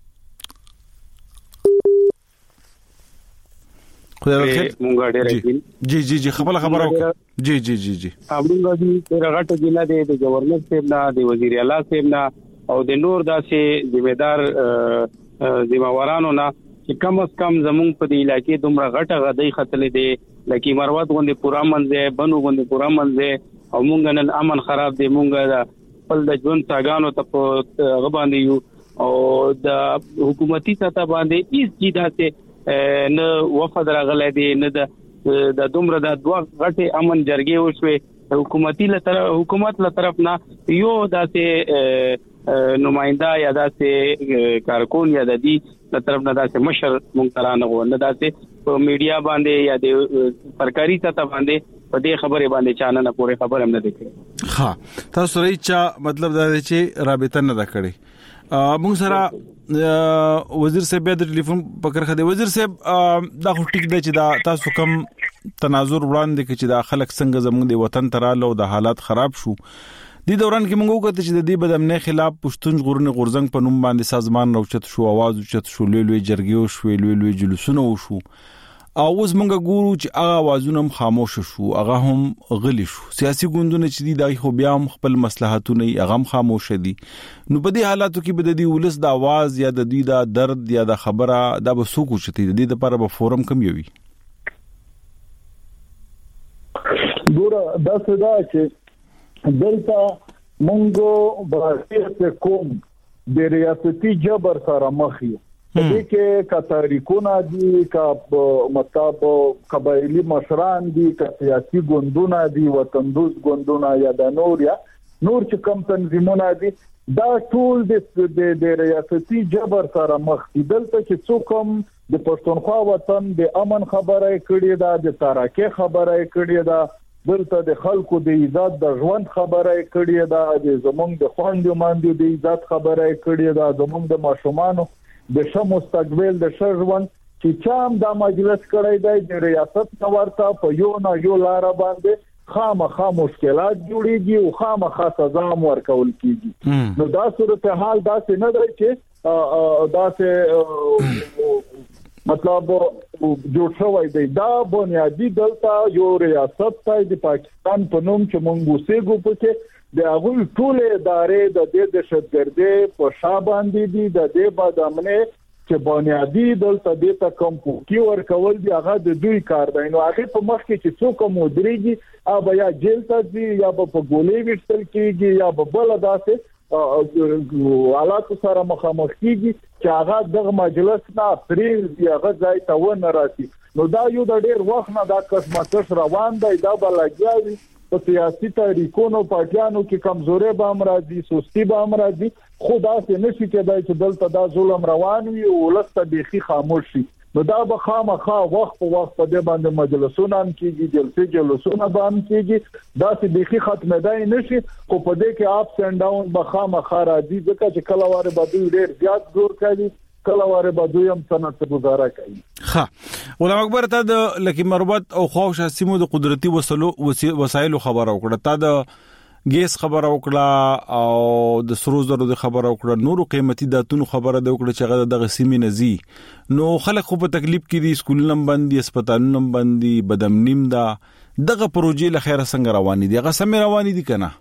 جی جی جی خبر خبر جی جی جی جی امونږ د رغټ ضلع د گورنر صاحب نه د وزیر اعلی صاحب نه او د نور داسې ذمہدار ذمہوارانو نه چې کم از کم زمون په دې علاقې دومره غټه غدۍ خطلې دي لکه مروت غوندې پورا منځه بنو غوندې پورا منځه او مونږ نن امن خراب دي مونږ خپل د ژوند ساګانو ته په غباندې یو او د حکومتي سطح باندې هیڅ چیزه نه وفد راغلي دي نه د دومره د دوه غټه امن جرګې وشوي حکومتي له طرف حکومت له طرف نه یو داسې نمائنده یا داسې کارکون یا د دې له طرف نه داسې مشر مونږ ترانه و نه داسې په میډیا باندې یا د سرکاري سطح باندې په دې خبره باندې چانه نه پوره خبر هم نه دکړي ها تاسو رہی چې مطلب دا دی چې رابطه نه دا کړي موږ سره وزیر صاحب د ټلیفون پکړه دی وزیر صاحب دا خو ټیک دی چې دا تاسو کوم تناظر وړاندې کې چې دا خلک څنګه زموږ د وطن تراله او د حالات خراب شو د دوران کې موږ وکړه چې د دې بدامنۍ خلاف پښتون غورن غورزنګ په نوم باندې سازمان راوچت شو आवाज اوچت شو لوی لوی جرګې شو لوی لوی جلوسونه وشو اوس مونږ ګورو چې هغه आवाजونه هم خاموش شو, هغه هم غلي شو. سیاسي ګوندونه چې دي دای خو بیا هم خپل مصلحتونه هغه هم خاموش دي. نو په دې حالاتو کې به د دې ولس د आवाज یا د دې د درد یا د خبره دا به څوک چتي د دې لپاره به فورم کم یوي. ګوره دا څه دا چې دلته مونږ به کوم د ریاستي جبر سره مخ یو. دې کې کاتاریکونه دي کا مطلب قبایلی مشران دي کا سیاسي ګوندونه دي وطن دوست ګوندونه یا د نور یا نور چې کم تنظیمونه دي دا ټول د د ریاستي جبر سره مخ دي. دلته چې څوک هم د پښتونخوا وطن د امن خبره کړي دا د تاراکه خبره کړي دا دلته د خلکو د عزت د ژوند خبره کړي دا د زمونږ د خوندو ماندو د عزت خبره کړي دا زمونږ د ماشومانو د شه مستقبل د شه ژوند چې چام د مجلس کړی دی د ریاست نورته په یو نه یو لار باندې خامخا مشکلات جوړيږي او خامخا سزا ورکول کیږي. نو دا صورتحال دا څه نه دی چې دا څه مطلب جوړ شوی دی. دا بنیادی دلته یو ریاست ته د پاکستان په نوم چې مونږ وسېګو پکې د هغه ټول ادارې د دې دهشتګردۍ په شاباندې دي د دې بادامنه چې بنیادی دلته د تا کم پوکي ورکول دی هغه د دوی کار دی. نو هغه په مخ کې چې څوک مدريږي او یا جیل ته ځي یا په ګولې وشتل کېږي یا په بل داسې حالات سره مخامخ کېږي چې هغه د مجلس نه پرې دی هغه ځای ته ونه راسي. نو دا یو د ډېر وخت نه دا کسمتش روان دی. دا بلګیاوي په سیاسي تاریخونو پټیانو کې کمزوري به امراضي سستی به امراضي خدا سي نشي کېدای چې دلته دا ظلم روان وي او لسته بيخي خاموش شي. نو دا به خامخا وخت په وخت په دې باندې مجلسونه هم کېږي جلسې جلسونه به هم کېږي دا سي بيخي ختمېدای نشي. خو په دې کې اپس اند ډاون به خامخا راځي ځکه چې کله واره به ډېر زیات زور کوي کله واره به دویم سنت گزاره کوي. ها غلام اکبر ته د لکی مربوط او خوښ سیمو د قدرتي وسلو وسایل خبره وکړه ته د ګیس خبره وکړه او د سرو زرو د خبره وکړه نورو قیمتي داتونو خبره د وکړه چې هغه د غسیمي نزي نو خلک خو په تکلیف کې دي سکولونه باندې هسپتالونه باندې بدامنیم دا دغه پروژې له خیره څنګه روانې دي هغه سم روانې دي کنه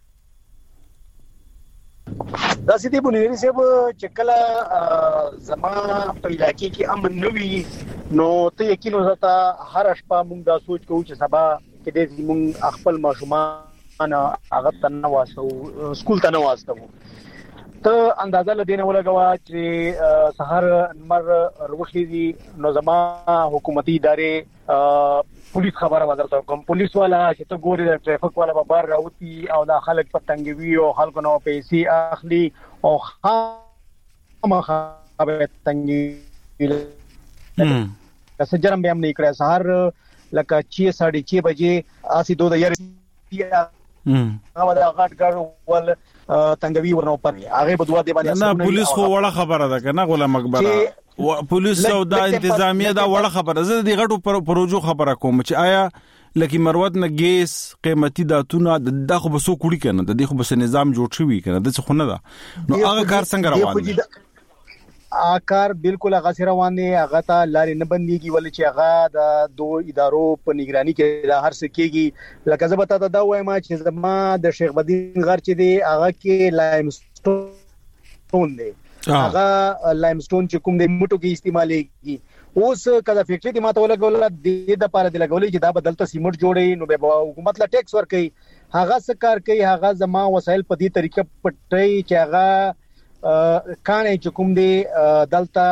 دا سيدي بنيري صاحب چې کله زما په علاقې کې امن نوي نو ته یقین وساته هر شپه موږ دا سوچ کوو چې سبا کې دې موږ خپل ماشومان هغه تنه واسو سکول ته نه واسطو ته اندازه لدینه ولګوا چې سحر نمبر روخي دي نو زما حکومتي ادارې پولیس خبره ودرته کوم پولیس والا چې ته ګوري د ټریفیک والا به بار راوتی او دا خلک په تنګوي او خلکو نو پیسې اخلي او خامخا به تنګي کسه جرم به هم نه کړی سحر لکه چې ساڑھے छह بجې اسی دو د یار هغه دا غټ ګړ ول تنګوي ورنو پرې هغه په دوه دی باندې نه پولیس خو وړه خبره ده کنه غلام اکبر پولیس او د انتظامیه دا وړه خبره زه د غټو پروژو خبره کوم چې آیا لکه مروت نه ګیس قیمتي داتونه د خو بسو کوړي کنه د دې خو بس نظام جوړ شوی کنه د څه خو نه ده نو هغه کار څنګه روان دي آکار بالکل هغه سره روان دي هغه ته لارې نه بنديږي ولې چې هغه د دوه ادارو په نگراني کې د هر څه کېږي لکه زه به تاسو دا وایم چې زما د شیخ بدین غر چې دی هغه کې لایمستون دی هغه لایمستون چې کوم د موټو کې استعمالېږي اوس کله فیکټری دی ماته ولګول د دې د پاره د لګولې چې دا بدلته سیمټ جوړي نو به حکومت لا ټیکس ورکړي هغه څه کار کوي هغه زما وسایل په دې طریقه پټي چې هغه کانه چې کوم دی دلته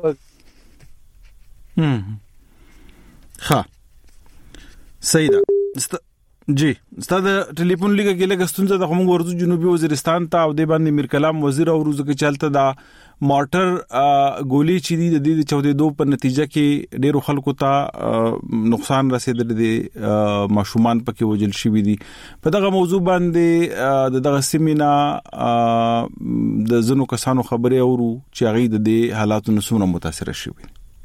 هم ها سیدا جی ستاسو ټلیفون لګه کې لګه ستونزه د کوم ورزو جنوبي وزیرستان ته او د باندې میر کلام وزیر او روزه کې چلته دا مارټر ګولې چې د دې چودې دوه په نتیجه کې ډیرو خلکو ته نقصان رسیدل دي ماشومان پکې وجل شوی دي په دغه موضوع باندې دغه سیمینا د زنو کسانو خبرې اورو چې هغه د دې حالاتو نسونه متاثر شوی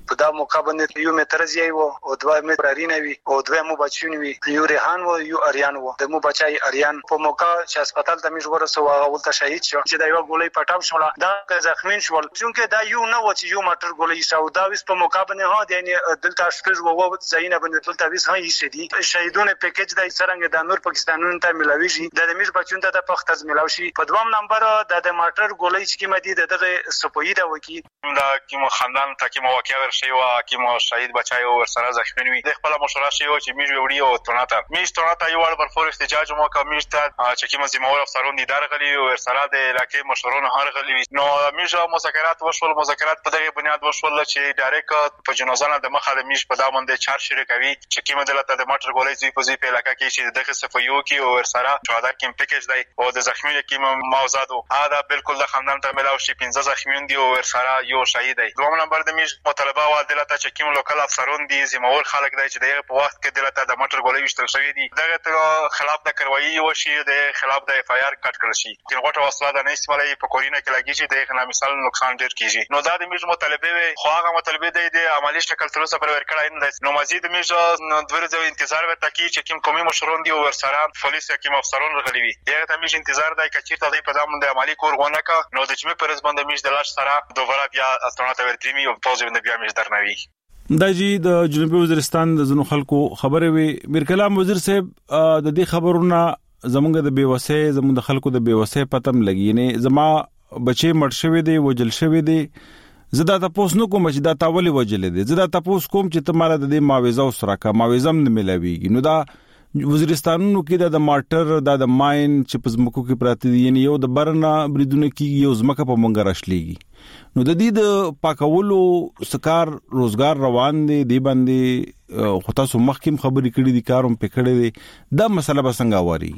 په دا موقع باندې یو مترزی وو او دوه مترینه وی او دوه مو بچون وی یو ریحان وو یو اریان وو د مو بچای اریان په موقع چې هسپتال ته میش ورسو هغه ولته شهید شو چې دا یو ګولې پټاو شو دا زخمین شو چې دا یو نه و چې یو مټر ګولې شو دا وس په موقع باندې ها د یعنی دلته شپږ وو زینه باندې دلته وس ها یې شدي شهیدونه پکیج د څنګه د نور پاکستانونو ته ملاوي د میش بچون ته د پخت از ملاوي په دوام نمبر د د مټر ګولې چې مدي دغه سپوی دا وکی دا کوم خاندان ته کوم واقعیا ورشي وا کوم شهید بچای او سره زخمین وي د خپل مشوره شي او چې میش وړي او توناته میش توناته یو ور پر احتجاج مو کوم میش ته چې کوم زموږ افسرون دي درغلي او سره د علاقې مشورونه هرغلي نو میش مذاکرات وشول مذاکرات په دغه بنیاد وشول چې ډایرکټ په جنازانه د مخه د میش په دامن د چار شری کوي چې کوم دلته د مټر ګولې زی په زی په علاقې کې چې دغه صفيو کې او سره شهدا کوم پیکیج دی او د زخمین کوم موضوعو دا بالکل د خاندان ته ملاو شي پنځه زخمیون دي او سره یو شهید دی دوم نمبر د میش مطالبه و عدالت چې کوم لوکل افسرون دي زموږ خلک دی چې دغه په وخت کې دلته د مټر ګولې وشتل شوی دي دغه خلاف د کاروایی وشي د خلاف د اف آی آر کټ کړل شي چې غوټه وسله د نه استعمالي په کورینه کې لګی چې دغه مثال نقصان ډیر کیږي نو دا د میش مطالبه وي خو هغه مطالبه دی د عملی شکل تر اوسه پر ورکړای نه نو مزید میش د ورځو انتظار ورته کی چې کوم قومي مشرون دي او سره پولیس کوم افسرون راغلي وي دغه ته میش انتظار دی چې تاسو په دامن د عملی کور غونه کا نو د جمعې پر ځبند میش د لاش سره دوباره بیا استرونته ورتريمي او پوزې بیا میش درنوي دا جی د جنوبي وزیرستان د زنو خلکو خبره وي میر کلام وزیر صاحب د دې خبرونه زمونږ د بیوسه زمونږ د خلکو د بیوسه پتم لګی نه زما بچي مړ شوی دی وجل شوی دی زدا تاسو نو کوم چې دا تاولي وجل دی زدا تاسو کوم چې تماله د دې ماویزه سره کا ماویزم نه ملويږي نو دا وزیرستانونو کې د ماټر د ماين چې پزمکو کې پراته دي یعنی یو د برنا بریدونه کې یو زمکه په مونږ راشلېږي نو د دې د پاکولو سکار روزګار روان دي دی باندې خو تاسو مخکیم خبرې کړې دي کاروم پکړې دي دا مسله به څنګه واري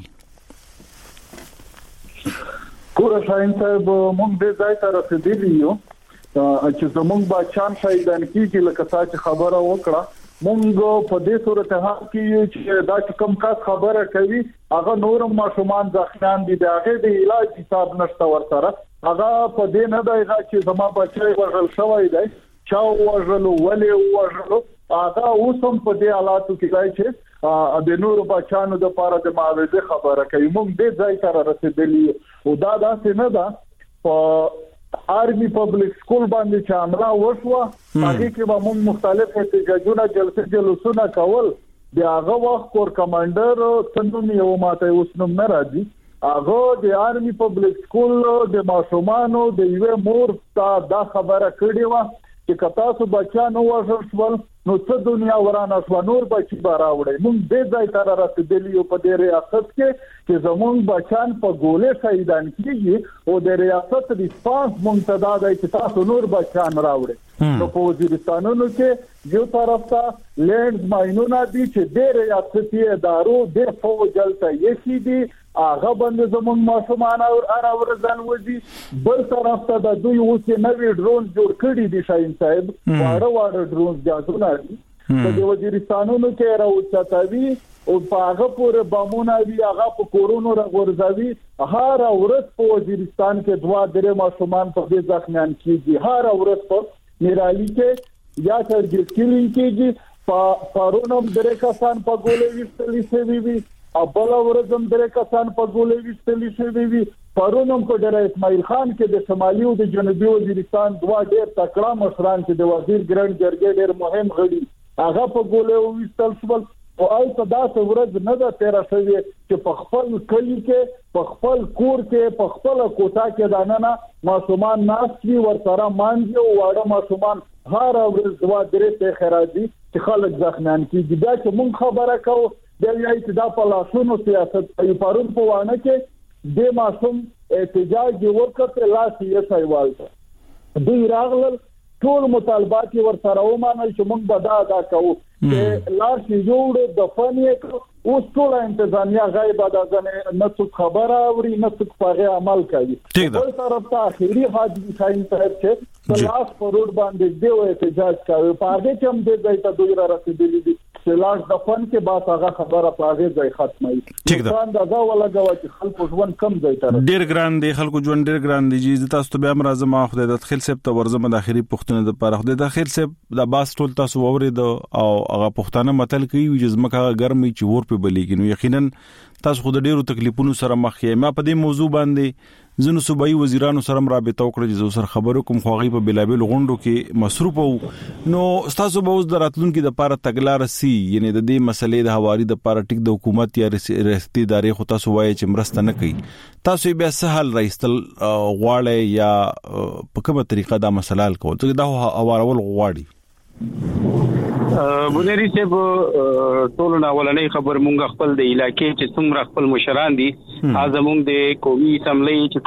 کور شاین صاحب مونږ دې ځای ته رسیدلی یو چې زمونږ بچان شهیدان کیږي لکه تاسو خبره وکړه مونږ په دې صورتحال کې چې دا کوم کس خبره کوي هغه نورم ماشومان ځخنان دي دغه د علاج حساب نشته ورسره هغه په دې نه دی چې زما بچي ورغل شوی دی چا ورغلو ولې ورغلو هغه اوسم په دې حالاتو کې دی چې د نورو بچانو د لپاره د معاوضه خبره کوي مونږ دې ځای ته رسیدلی او دا داسې نه ده په آرمي پبلک سکول باندې چې عمله وشوه هغه کې به موږ مختلف احتجاجونه جلسې جلوسونه کول د هغه وخت کور کمانډر څنګه یو ماته اوس نوم نه راځي هغه د آرمي پبلک سکول د ماشومانو د یو مور ته دا خبره کړې و چې تاسو بچانو وژل نو څه دنیا ورانه شو نور بچي باراوړي موږ دې ځای ته رسیدلی په دې ریاست کې چې زموږ بچان په ګولې شهیدان کیږي او د ریاست ریسپانس مونږ ته دا چې تاسو نور بچان راوړي نو په وزیرستانونو کې یو طرف ته لینډ ماینونه دي چې د ریاستي ادارو د فوجل ته یې دي هغه باندې زموږ ماشومان او اراورزان وځي بل طرف ته د دوی اوس نوې ډرون جوړ کړي دي شاین صاحب واړه واړه ډرون جاسونه دي په وزیرستانونو کې راوځي او په هغه پورې بمونه وی هغه په کورونو راغورځوي هر ورځ په وزیرستان کې دوا درې ماشومان په دې ځخمیان کیږي هر ورځ په میرالي کې یا ترګل کېلین کېږي په پرونم درې کسان په ګولې وستلې شوی وي ابل ورځم درې کسان په ګولې وستلې شوی وي پرونم کو ډېر اسماعیل خان کې د شمالي او د جنوبي وزیرستان دوا ډېر تکړه مشران چې د وزیر ګران جرګې ډېر مهم غړي هغه په ګولې وستل شول او آی دا څورځ نه دا تیر شوی چې په خپل کلی کې په خپل کور کې په خپل کوټه کې دانه ماشومان ناشتي ورسره مانځي او واړه ماشومان هر ورځ دوا درې ته خراجي چې خلک ځخنان کیږي دا چې مونږ خبره کوو د یای چې دا په لاسونو سیاست په پرون په وانه کې د ماشوم احتجاج وکړ لاس یې سایوال دوی راغلل ټول مطالبات ورسره ومانل چې مونږ به دا ادا کوو چې لاس یې جوړ د فنی اوس ټول انتظامیه غایب ده ځنه نه څه خبره اوري نه څه په عمل کوي بل طرف ته اخیری حاجی شاهین صاحب چې په لاس پر روډ باندې دی او احتجاج کوي په هغه کې هم د ځای ته دوی را رسیدلی دي سلاش دفن کې با هغه خبره پاغه ځای ختمه ټیک ده دا دا ولګو چې خلکو ژوند کم ځای تر ډیر ګران دی خلکو ژوند ډیر ګران دی چې تاسو ته به امر اعظم خدای د خپل سپ ته ورزمه د اخري پښتنه د پر خدای د خپل سپ د باس ټول تاسو اورید او هغه پښتنه متل کوي چې زمکه ګرمي چې ور په بلیږي نو یقینا تاسو خو د ډیرو تکلیفونو سره مخ یې ما په دې موضوع باندې زنو صوبایي وزیرانو سره رابطه وکړه چې سره خبرو کوم خوغي په بلابل غونډو کې مصروف وو نو تاسو به اوس دراتلونکو د پاره تګلار سي یعنی د دې مسلې د حواري د پاره ټیک د حکومت یا ریاستي ادارې خو تاسو وایي چې مرسته نه کوي تاسو به سهال رئیستل غواړي یا په کومه طریقه دا مسله حل کول ځکه دا حوارول غواړي بونری صاحب ټول نه ولنې خبر مونږ خپل د علاقې چې څومره خپل مشران دي ازمون د قومي اسمبلی چې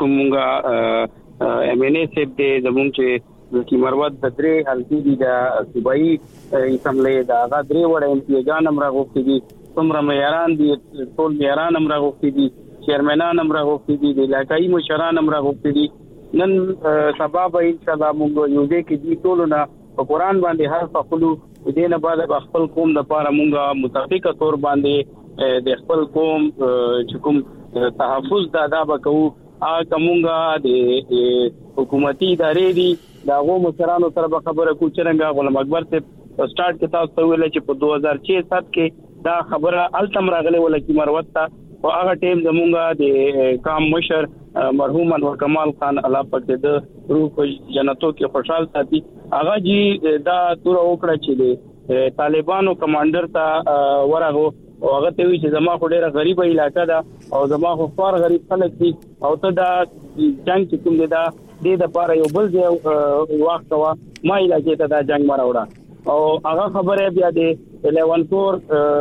کومه ام ان ای صاحب د زمون چې کی مروت د درې حلقې دي د صوبایي اسمبلی د هغه درې وړ ام پی ګان امر غوښتي دي څومره معیاران دي ټول معیاران امر غوښتي دي چیرمنان امر غوښتي دي د علاقایي مشران امر غوښتي دي نن سبب ان شاء الله مونږ یو دې کې دي ټول نه په قران باندې هر فقلو دې نه بعد خپل قوم د پاره مونږه متفقه تور باندې د خپل قوم چې کوم تحفظ د ادا وکړو ا کومه د حکومتي ادارې دي دا غو مشرانو سره خبره کو چرنګا غلام اکبر ته سٹارټ کې تاسو ویل چې په دوه هزار چھ سات کې دا خبره التم راغله ولکه مروت ته او هغه ټیم زمونږه د کام مشر مرحوم انور کمال خان الله پاک دې روح په جنتو کې خوشحال ساتي هغه جی دا تور وکړه چې طالبانو کمانډر ته ورغو او هغه ته وی چې زما خو ډیره غریب علاقہ ده او زما خو فار غریب خلک دي او ته دا جنگ چې کوم دی دا د لپاره یو بل دی وخت وا ما علاقې ته دا جنگ مراوړه او هغه خبره بیا دی الیون فور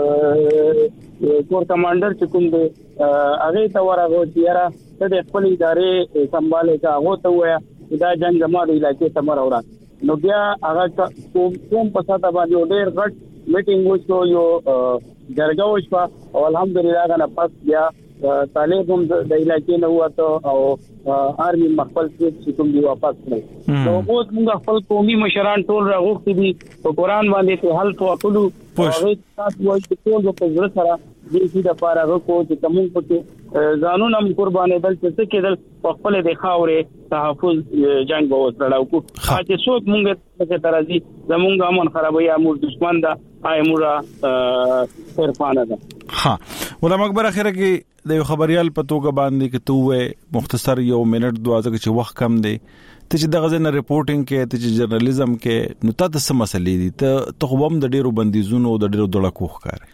کور کمانډر چې کوم دی هغه ته ورغو چې یاره ته د خپل ادارې سمباله کا هغه ته ویا دا جنگ زما د علاقې ته مراوړه نو بیا هغه کوم کوم په ساته باندې ډېر غټ میټینګ وشو یو جرګه وشو او الحمدلله غنا پس بیا طالب هم د علاقې نه وته او آرمي مخبل چې کوم دی واپس کړي نو اوس موږ خپل قومي مشران ټول راغوښتي دي په قران باندې ته حل توکلو او تاسو وایي چې ټول په ځر سره دې چې د پاره کو چې کوم په ځانونه قربانې دل چې کېدل په خپل د خاورې تحفظ جنگ به وسړاو کو چې څوک موږ ته ترازی زمونږ امن خرابوي امور دشمن دا ایموره فرفانه ده ها علماء اکبر اخره کې د خبريال په توګه باندې کې توه مختصر یو منټ دواځه چې وخت کم دی ته چې دغه ځنه ریپورټینګ کې ته چې جرنالیزم کې نو تاسو څه مسلې دي ته تخوبم د ډیرو بندیزونو او د ډیرو دړکو ښکار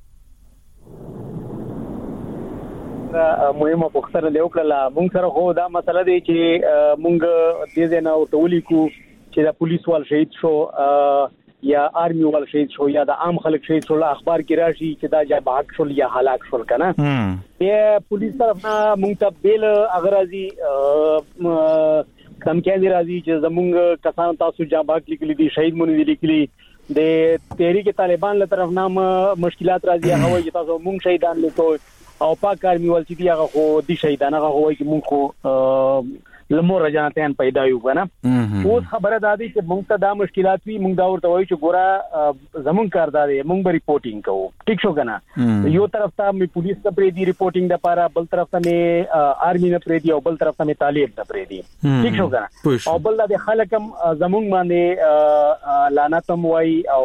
مهمه پوښتنه دی وکړه مونږ سره خو دا مسله دی چې مونږ دې نه ورتولې کو چې د پولیس وال شهید شو یا آرمي وال شهید شو یا د عام خلک شهید شو اخبار کې راشي چې دا جای بحق شول یا هلاک شول کنه یې پولیس طرف نه مونږ ته بیل اغرازي کم کې راځي چې زمونږ کسان تاسو جای بحق لیکلي دي شهید مونږ لیکلي د تحریک طالبان له طرف نه مشکلات راځي هغه چې تاسو مونږ شهیدان لیکو او پاک آرمي ول چې هغه خو دي شهیدان هغه هوای چې مونږ خو لمور جناتین پیدا یو کنه اوس خبره ده چې مونږ ته دا مشکلات وي مونږ دا ورته وایو چې ګوره زمون کاردار مونږ به ریپورټینګ کوو ټیک شو کنه یو طرف ته می پولیس ته پرې دی ریپورټینګ د پاره بل طرف ته می آرمي نه پرې دی او بل طرف ته می طالب ته پرې دی ټیک شو کنه او بل د خلکم زمون باندې لعنتم وای او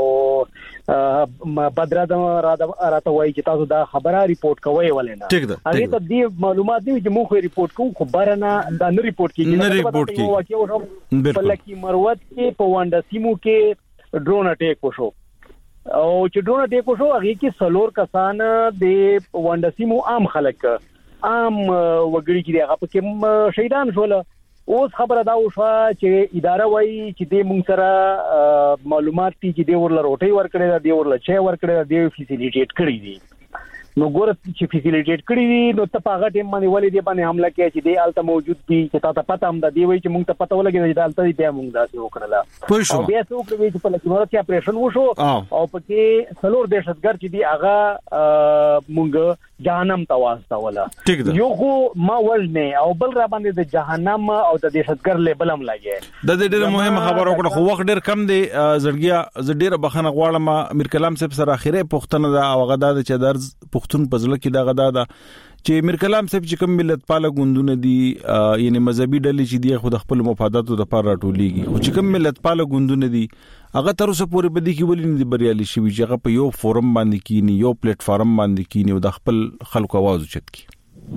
بدرادم راته وای چې تاسو دا خبره ریپورټ کوی ولې نه هغه ته دی معلومات دی چې مونږ ریپورټ کوو خو برنه دا نه ریپورټ نه ریپورټ کی بالکل لکه مروت کې په وانډا سیمو کې ډرون اٹیک وشو او چې ډرون اٹیک وشو هغه کې سلور کسان د وانډا سیمو عام خلک عام وګړي کې هغه په شهیدان شول اوس خبره دا وشو چې اداره وایي چې د مونږ سره معلومات دي چې د ورله روټي ورکړي دا د ورله چي ورکړي دا د فیسیلیټیټ کړی دي نو ګور چې فیسیلیټیټ کړی دي نو ته پاغه ټیم باندې ولې دی باندې حمله کوي چې دی الته موجود دي چې تا ته پته هم ده دی وایي چې مونږ ته پته ولګي چې الته دی بیا مونږ داسې وکړل او بیا څه وکړي چې په لکه مراد کې اپریشن وشو او پکې څلور دهشتګر چې دی هغه مونږ جهنم ته واستوله یو خو ما ورنه او بل را باندې د جهنم او د دهشتګر لیبل هم لګي د دې ډېر مهمه خبره وکړه خو وخت ډېر کم دی زړګیا ز ډېر بخنه غواړم امیر کلام صاحب سره اخیره پښتنه دا او غدا د چدرز پښتون پزله کې دا غدا دا چې امیر کلام صاحب چې کوم ملت پاله ګوندونه دي یعنی مذهبي ډلې چې دی خو د خپل مفاداتو د پر راټولېږي خو چې کوم ملت پاله ګوندونه دي هغه تر اوسه پورې بده کې ولې نه دی بریالي شي چې هغه په یو فورم باندې کینی یو پلیټ فارم باندې کینی او د خپل خلکو आवाज اوچت کی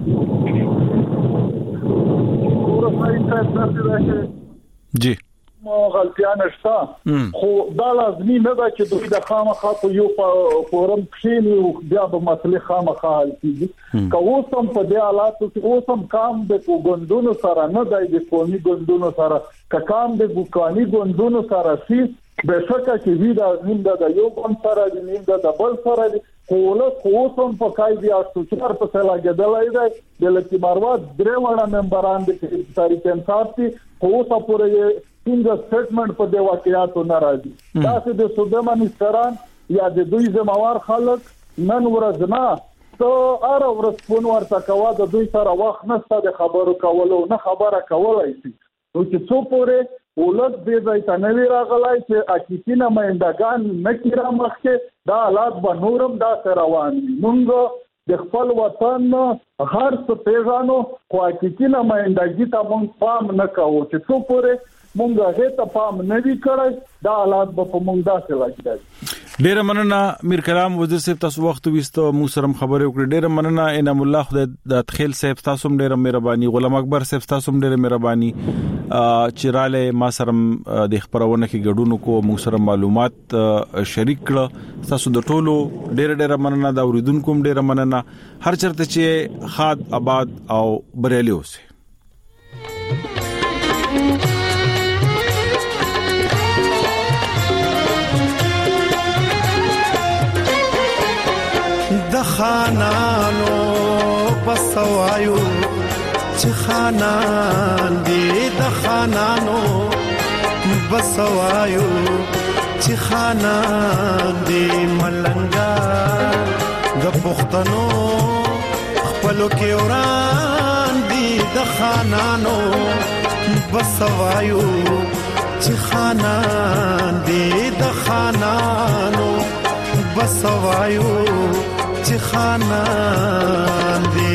جی مو غلطیان شته خو دا لازمي نه ده چې دوی د خامخا په یو فورم کې نو بیا به مسلې خامخا حل کیږي که اوس هم په دې حالاتو کې اوس هم کام د ګوندونو سره نه دی د قومي ګوندونو سره که کام د ګوکاني ګوندونو سره شي بشکه چې وی دا نیم د یو ګوند سره د نیم د بل سره د کوله کوسم په کای بیا څوچار په سلا غدلای دی د لکه مرواد درې وړه ممبران د تاریخ انصاف دي کوسه پورې څنګه سټیټمنټ په دی واقعیاتو ناراضي دا چې د صوبه منستران یا د دوی زموار خلک نن ورځ نه ته اره ورځ فون ورته کوا د دوی سره وخت نشته د خبرو کولو نه خبره کولای شي نو چې څو پورې ولادت دې ځای ته نه راغلای چې اکیتینه مېندګان نه کیرا مخکې دا حالات به نورم دا روان دي مونږ د خپل وطن هر څه پیژانو خو اکیتینه مېندګي ته مونږ پام نه کوو چې څو پورې مونږ هغه ته پام نه وی کړی دا حالات به په مونږ داسې راځي. ډیر مننه میر کلام وزیر صاحب تاسو وخت وستو مو سره خبرې وکړې ډیر مننه انعام الله خدای د تخیل صاحب تاسو ډیر مهرباني غلام اکبر صاحب تاسو ډیر مهرباني چیراله ما سره د خبرونه کې ګډونو کو مو سره معلومات شریک کړ تاسو د ټولو ډیر ډیر مننه دا اوریدونکو ډیر مننه هر چرته چې خاد آباد او بریالي اوسه. د خانانو بسوایو چې خانان دی د خانانو بسوایو چې خانان دی ملنګا د پښتنو خپلو کې وران دی د خانانو بسوایو چې خانان دی د خانانو بسوایو چې خانان دی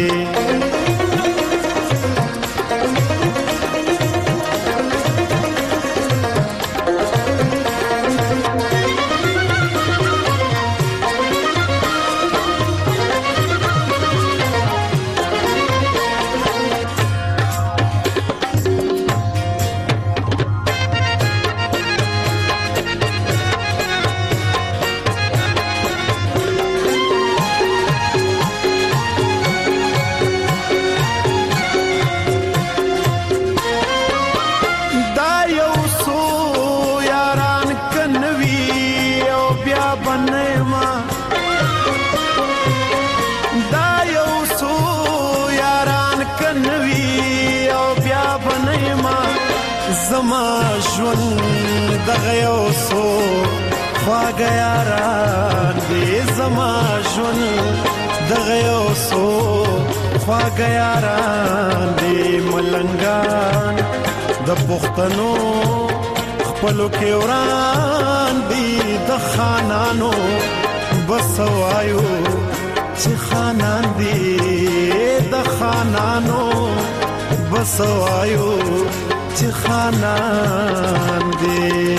زما ژوند دغه یو سو خواږه یاران دي زما ژوند دغه یو سو خواږه یاران دي ملنګان د پښتنو خپلو کې وران دي د خانانو بسوایو چې خانان دي د خانانو بسوایو چې خانان دی.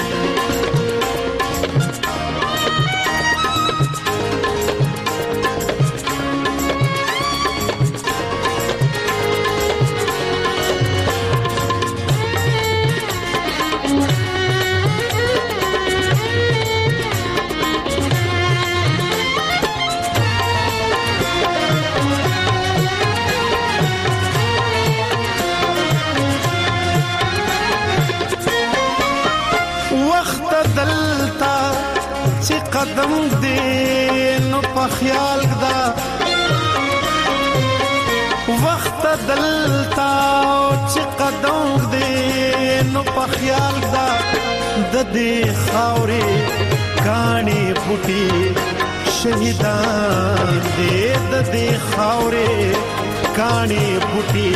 قدم دې نو په خیال دا وخت دلتا چې قدم دې نو په خیال دا د دې خاورې کانی پټي شهیدان دې د دې خاورې کاني پټي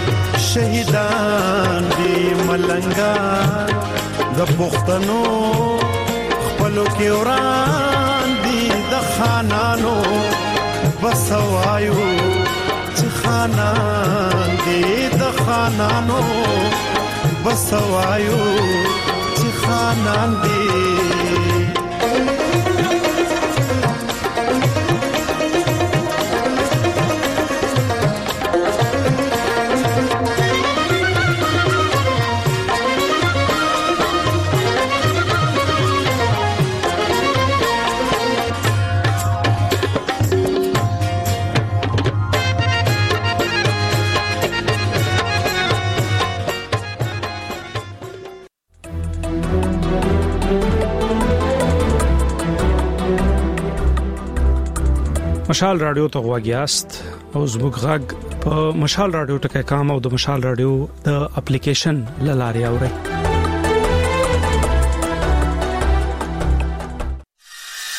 شهیدان دې ملنګا د پښتنو خپلو کې وران دي د خانانو بسوایو چې خانان دې د خانانو بسوایو چې خانان دې مشال رادیو ته غواګیاست او زموږ غږ په مشال رادیو ټکي کام او د مشال رادیو د اپلیکیشن لاره اورئ